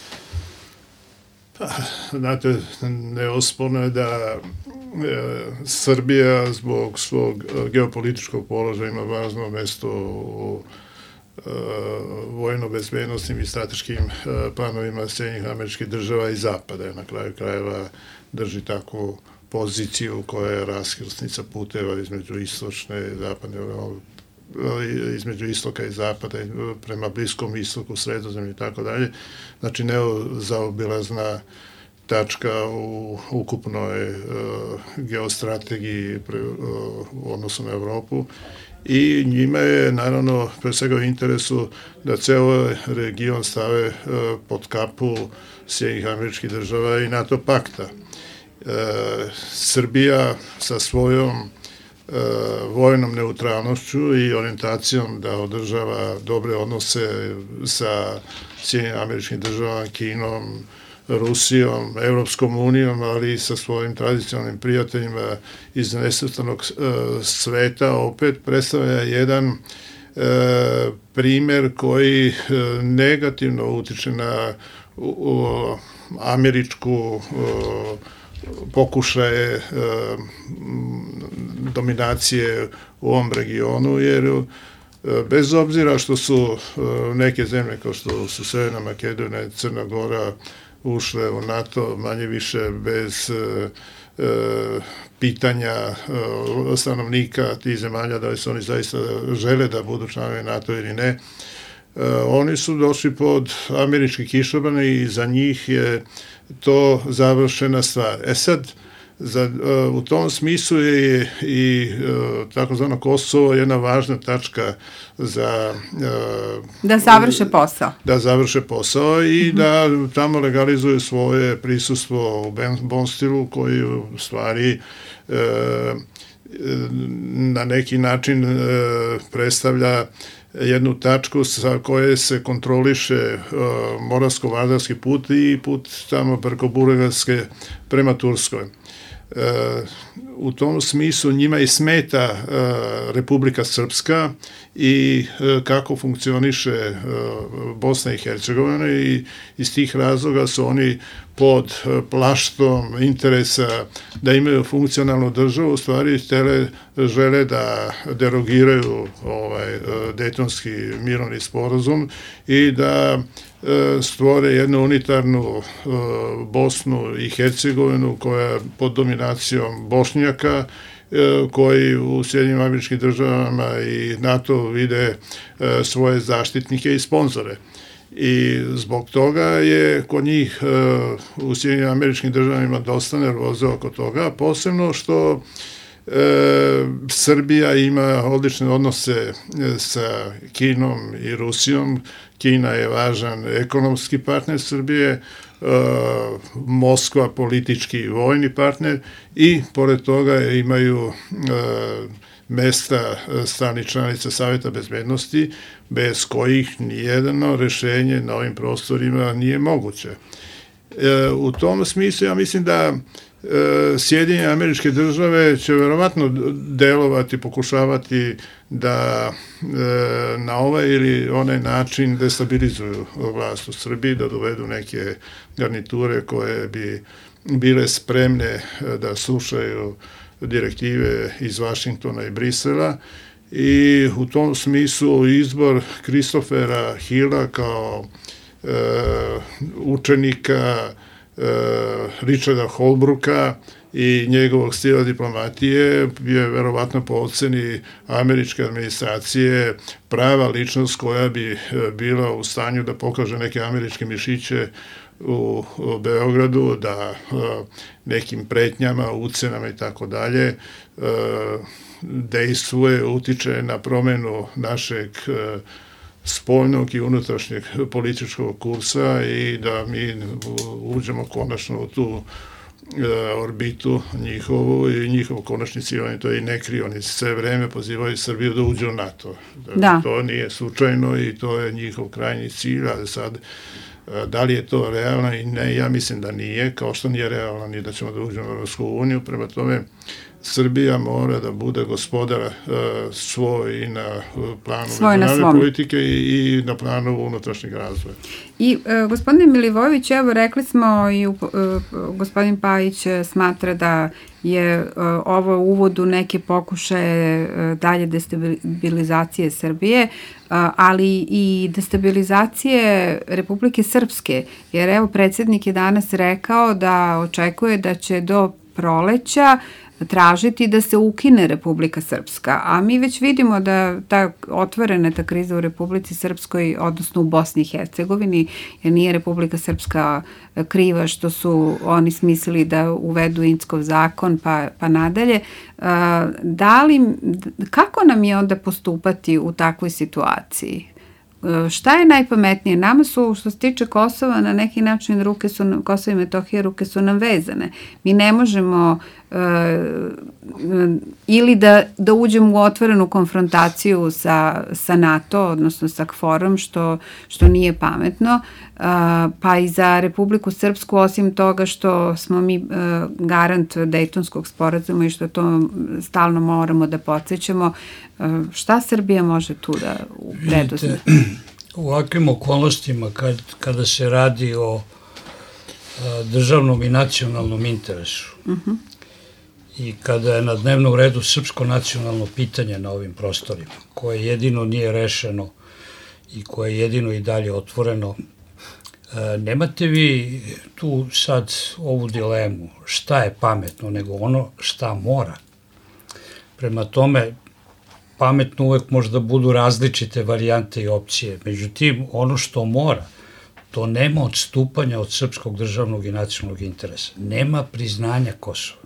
[SPEAKER 6] Znate, neosporno je da Srbija zbog svog geopolitičkog položaja ima važno mesto u vojno-bezbednostnim i strateškim planovima Sjedinjenih Američkih Država i Zapada. Na kraju krajeva drži takvu poziciju koja je raskrsnica puteva između istočne i zapadne, između istoka i zapada, prema Bliskom istoku, Sredozemlju i tako dalje. Znači, nezaobilazna tačka u ukupnoj geostrategiji u odnosu na Evropu i njima je naravno pre svega u interesu da ceo ovaj region stave pod kapu Sjedinjenih Američkih Država i NATO pakta. Srbija sa svojom vojnom neutralnošću i orijentacijom da održava dobre odnose sa Sjedinjenim Američkim Državama, Kinom, Rusijom, Evropskom unijom, ali i sa svojim tradicionalnim prijateljima iz nesvrstanog sveta, opet predstavlja jedan primer koji negativno utiče na američku pokušaje dominacije u ovom regionu, jer bez obzira što su neke zemlje kao što su Severna Makedonija i Crna Gora ušle u NATO manje više bez pitanja stanovnika tih zemalja da li su oni zaista žele da budu članovi NATO ili ne, oni su došli pod američki kišobran i za njih je to završena stvar. Sad, u tom smislu je i takozvano Kosovo jedna važna tačka za
[SPEAKER 3] da završe posao.
[SPEAKER 6] Da završe posao i da tamo legalizuju svoje prisustvo u Bonstilu koji u stvari na neki način predstavlja jednu tačku sa koje se kontroliše Moravsko-Vardarski put i put tamo preko Buregarske prema Turskoj. U tom smislu njima i smeta Republika Srpska i kako funkcioniše Bosna i Hercegovina i iz tih razloga su oni pod plaštom interesa da imaju funkcionalnu državu, u stvari žele da derogiraju Dejtonski mirovni sporazum i da stvore jednu unitarnu Bosnu i Hercegovinu koja je pod dominacijom Bošnjaka, koji u Sjedinjenim Američkim Državama i NATO vide svoje zaštitnike i sponzore. I zbog toga je kod njih u Sjedinjenim Američkim Državama dosta nervoze oko toga, posebno što Srbija ima odlične odnose sa Kinom i Rusijom. Kina je važan ekonomski partner Srbije, Moskva politički i vojni partner i pored toga imaju mesta stalnih članica Saveta bezbednosti bez kojih nijedno rešenje na ovim prostorima nije moguće. U tom smislu ja mislim da Sjedinjene Američke Države će verovatno delovati, pokušavati da na ovaj ili onaj način destabilizuju vlast u Srbiji, da dovedu neke garniture koje bi bile spremne da slušaju direktive iz Vašingtona i Brisela i u tom smislu izbor Christophera Hilla kao učenika Richarda Holbrooka i njegovog stila diplomatije je verovatno po oceni američke administracije prava ličnost koja bi bila u stanju da pokaže neke američke mišiće u Beogradu, da nekim pretnjama, ucenama i tako dalje dejstvuje, utiče na promenu našeg spoljnog i unutrašnjeg političkog kursa i da mi uđemo konačno u tu orbitu njihovu i njihov konačni cilj, oni to i ne kriju, oni sve vreme pozivaju Srbiju da uđe u NATO. Da. To nije slučajno i to je njihov krajnji cilj, ali sad da li je to realno i ne, ja mislim da nije, kao što nije realno ni da ćemo da uđemo u Europsku uniju, prema tome Srbija mora da bude gospodar svoj i na planu međunarodne politike i na planu unutrašnjeg razvoja.
[SPEAKER 3] I gospodine Milivojević, evo rekli smo i gospodin Pajić smatra da je ovo uvod u neke pokušaje dalje destabilizacije Srbije, ali i destabilizacije Republike Srpske, jer evo predsjednik je danas rekao da očekuje da će do proleća tražiti da se ukine Republika Srpska, a mi već vidimo da ta otvorena ta kriza u Republici Srpskoj, odnosno u Bosni i Hercegovini, jer nije Republika Srpska kriva što su oni smislili da uvedu Inckov zakon pa nadalje. Kako nam je onda postupati u takvoj situaciji? Šta je najpametnije? Nama su, što se tiče Kosova, na neki način Kosova i Metohije, ruke su nam vezane. Mi ne možemo ili da uđemo u otvorenu konfrontaciju sa NATO, odnosno sa KFOR-om, što nije pametno, pa i za Republiku Srpsku, osim toga što smo mi garant Dejtonskog sporazuma i što to stalno moramo da podsjećamo, šta Srbija može tu da preduzme?
[SPEAKER 4] U ovakvim okolnostima kada se radi o državnom i nacionalnom interesu i kada je na dnevnom redu srpsko nacionalno pitanje na ovim prostorima, koje jedino nije rešeno i koje je jedino i dalje otvoreno, nemate vi tu sad ovu dilemu šta je pametno, nego ono šta mora. Prema tome, pametno uvek možda budu različite varijante i opcije. Međutim, ono što mora, to nema odstupanja od srpskog državnog i nacionalnog interesa. Nema priznanja Kosova.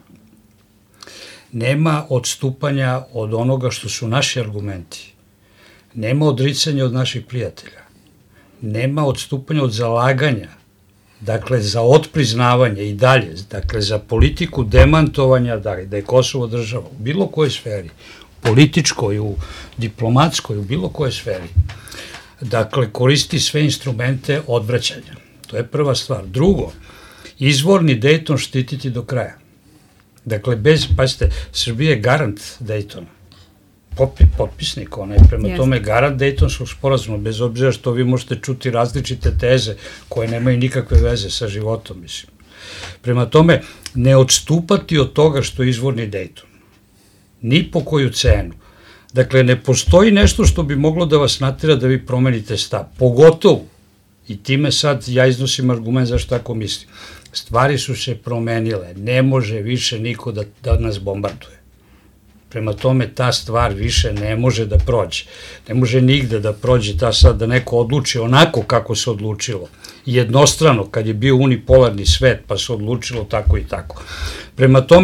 [SPEAKER 4] Nema odstupanja od onoga što su naši argumenti. Nema odricanja od naših prijatelja. Nema odstupanja od zalaganja, dakle, za otpriznavanje i dalje, dakle, za politiku demantovanja da je Kosovo država u bilo kojoj sferi, političkoj, u diplomatskoj, u bilo kojoj sferi. Dakle, koristi sve instrumente odvraćanja. To je prva stvar. Drugo, izvorni Dejton štititi do kraja. Dakle, pazite, Srbija je garant Dejtona. Potpisnik, ona je prema tome garant Dejtonskog sporazuma, bez obzira što vi možete čuti različite teze koje nemaju nikakve veze sa životom, mislim. Prema tome, ne odstupati od toga što je izvorni Dejton. Ni po koju cenu. Dakle, ne postoji nešto što bi moglo da vas natera da vi promenite stav. Pogotovo, i time sad ja iznosim argument zašto tako mislim, stvari su se promenile. Ne može više niko da nas bombarduje. Prema tome, ta stvar više ne može da prođe. Ne može nigde da prođe ta sad da neko odluči onako kako se odlučilo. Jednostrano, kad je bio unipolarni svet, pa se odlučilo tako i tako. Prema tome,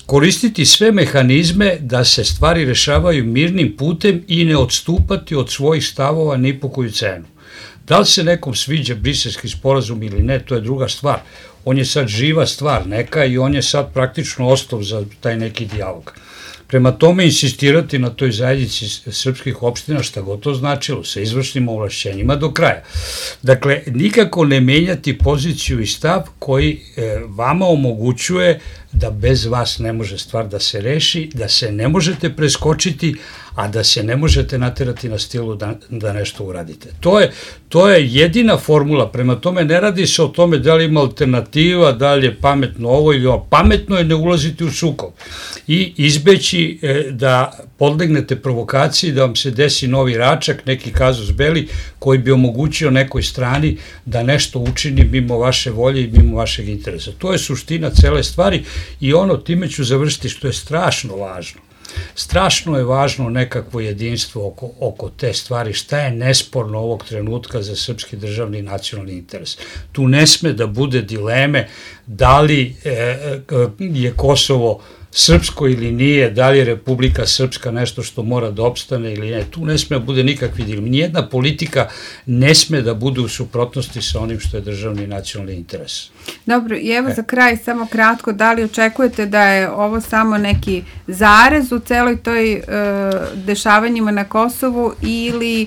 [SPEAKER 4] koristiti sve mehanizme da se stvari rešavaju mirnim putem i ne odstupati od svojih stavova ni po koju cenu. Da li se nekom sviđa Briselski sporazum ili ne, to je druga stvar. On je sad živa stvar neka i on je sad praktično osnov za taj neki dijalog. Prema tome insistirati na toj zajednici srpskih opština, šta god to značilo, sa izvršnim ovlašćenjima do kraja. Dakle, nikako ne menjati poziciju i stav koji vama omogućuje da bez vas ne može stvar da se reši, da se ne možete preskočiti, a da se ne možete naterati na stilu da nešto uradite. To je jedina formula, prema tome ne radi se o tome da li ima alternativa, da li je pametno ovo ili ovo. Pametno je ne ulaziti u sukob i izbeći da podlegnete provokaciji, da vam se desi novi Račak, neki kazus beli, koji bi omogućio nekoj strani da nešto učini mimo vaše volje i mimo vašeg interesa. To je suština cele stvari i time ću završiti što je strašno važno. Strašno je važno nekakvo jedinstvo oko te stvari, šta je nesporno ovog trenutka za srpski državni i nacionalni interes. Tu ne sme da bude dileme da li je Kosovo srpsko ili nije, da li je Republika Srpska nešto što mora da opstane ili ne. Tu ne sme da bude nikakvi dileme. Nijedna politika ne sme da bude u suprotnosti sa onim što je državni i nacionalni interes.
[SPEAKER 3] Dobro, i evo za kraj samo kratko, da li očekujete da je ovo samo neki zarez u celoj toj dešavanjima na Kosovu ili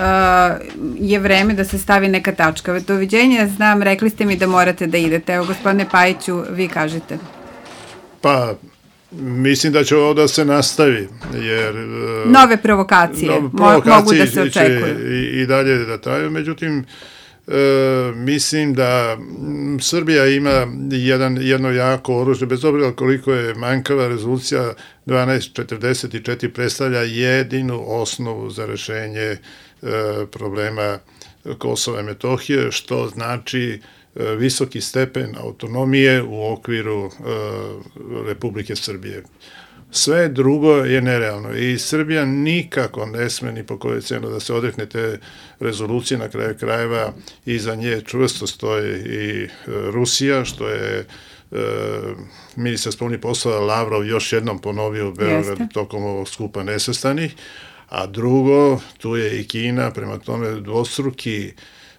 [SPEAKER 3] je vreme da se stavi neka tačka? Doviđenja, znam, rekli ste mi da morate da idete. Evo, gospodine Pajiću, vi kažete.
[SPEAKER 6] Pa, mislim da će ovo da se nastavi, jer...
[SPEAKER 3] Nove provokacije mogu da se očekuju.
[SPEAKER 6] I dalje da traju, međutim, mislim da Srbija ima jedno jako oružje, bez obzira koliko je manjkava rezolucija 1244 predstavlja jedinu osnovu za rešenje problema Kosova i Metohije, što znači visoki stepen autonomije u okviru Republike Srbije. Sve drugo je nerealno i Srbija nikako ne sme ni po kojoj cenu da se odrekne te rezolucije, na kraju krajeva iza nje čvrsto stoji i Rusija, što je ministar spoljnih poslova Lavrov još jednom ponovio u Beogradu tokom ovog skupa nesvrstanih, a drugo, tu je i Kina, prema tome dvostruki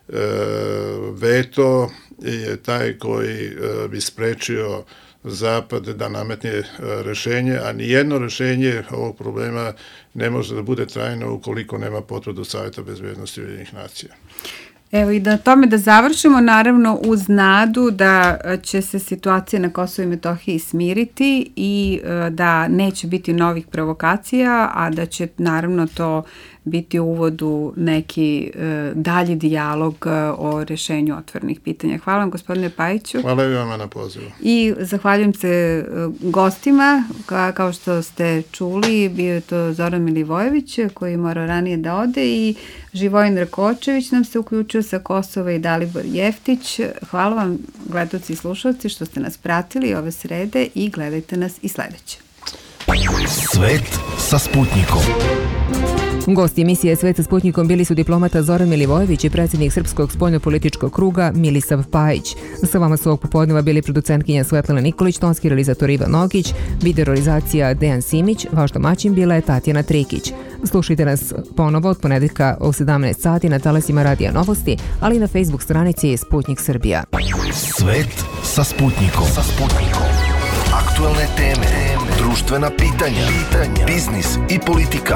[SPEAKER 6] veto je taj koji bi sprečio Zapad da nametne rešenje, a nijedno rešenje ovog problema ne može da bude trajno ukoliko nema potvrdu Saveta bezbednosti Ujedinjenih nacija.
[SPEAKER 3] Evo i da tome da završimo, naravno uz nadu da će se situacija na Kosovu i Metohiji smiriti i da neće biti novih provokacija, a da će naravno to biti uvod u neki dalji dijalog o rešenju otvorenih pitanja. Hvala vam, gospodine Pajiću.
[SPEAKER 6] Hvala i vama na pozivu.
[SPEAKER 3] I zahvaljujem se gostima, kao što ste čuli, bio je to Zoran Milivojević koji je morao ranije da ode i Živojin Rakočević nam se uključio sa Kosova i Dalibor Jeftić. Hvala vam, gledaoci i slušalci, što ste nas pratili ove srede i gledajte nas i sledeće.
[SPEAKER 1] Svet sa Sputnikom.
[SPEAKER 2] Gosti emisije Svet sa Sputnikom bili su diplomata Zoran Milivojević i predsjednik Srpskog spoljnopolitičkog kruga Milisav Pajić. Sa vama su ovog popodneva bili producentkinja Svetlana Nikolić, tonski realizator Ivan Nogić, video realizacija Dejan Simić, vaš domaćin bila je Tatjana Trikić. Slušajte nas ponovo od ponedeljka u 17 sati na talasima Radija Novosti, ali i na Facebook stranici Sputnik Srbija.
[SPEAKER 1] Svet sa Sputnikom. Aktualne teme, društvena pitanja, biznis i politika.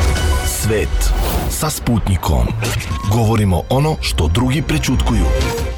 [SPEAKER 1] Svet sa Sputnikom. Govorimo ono što drugi prećutkuju.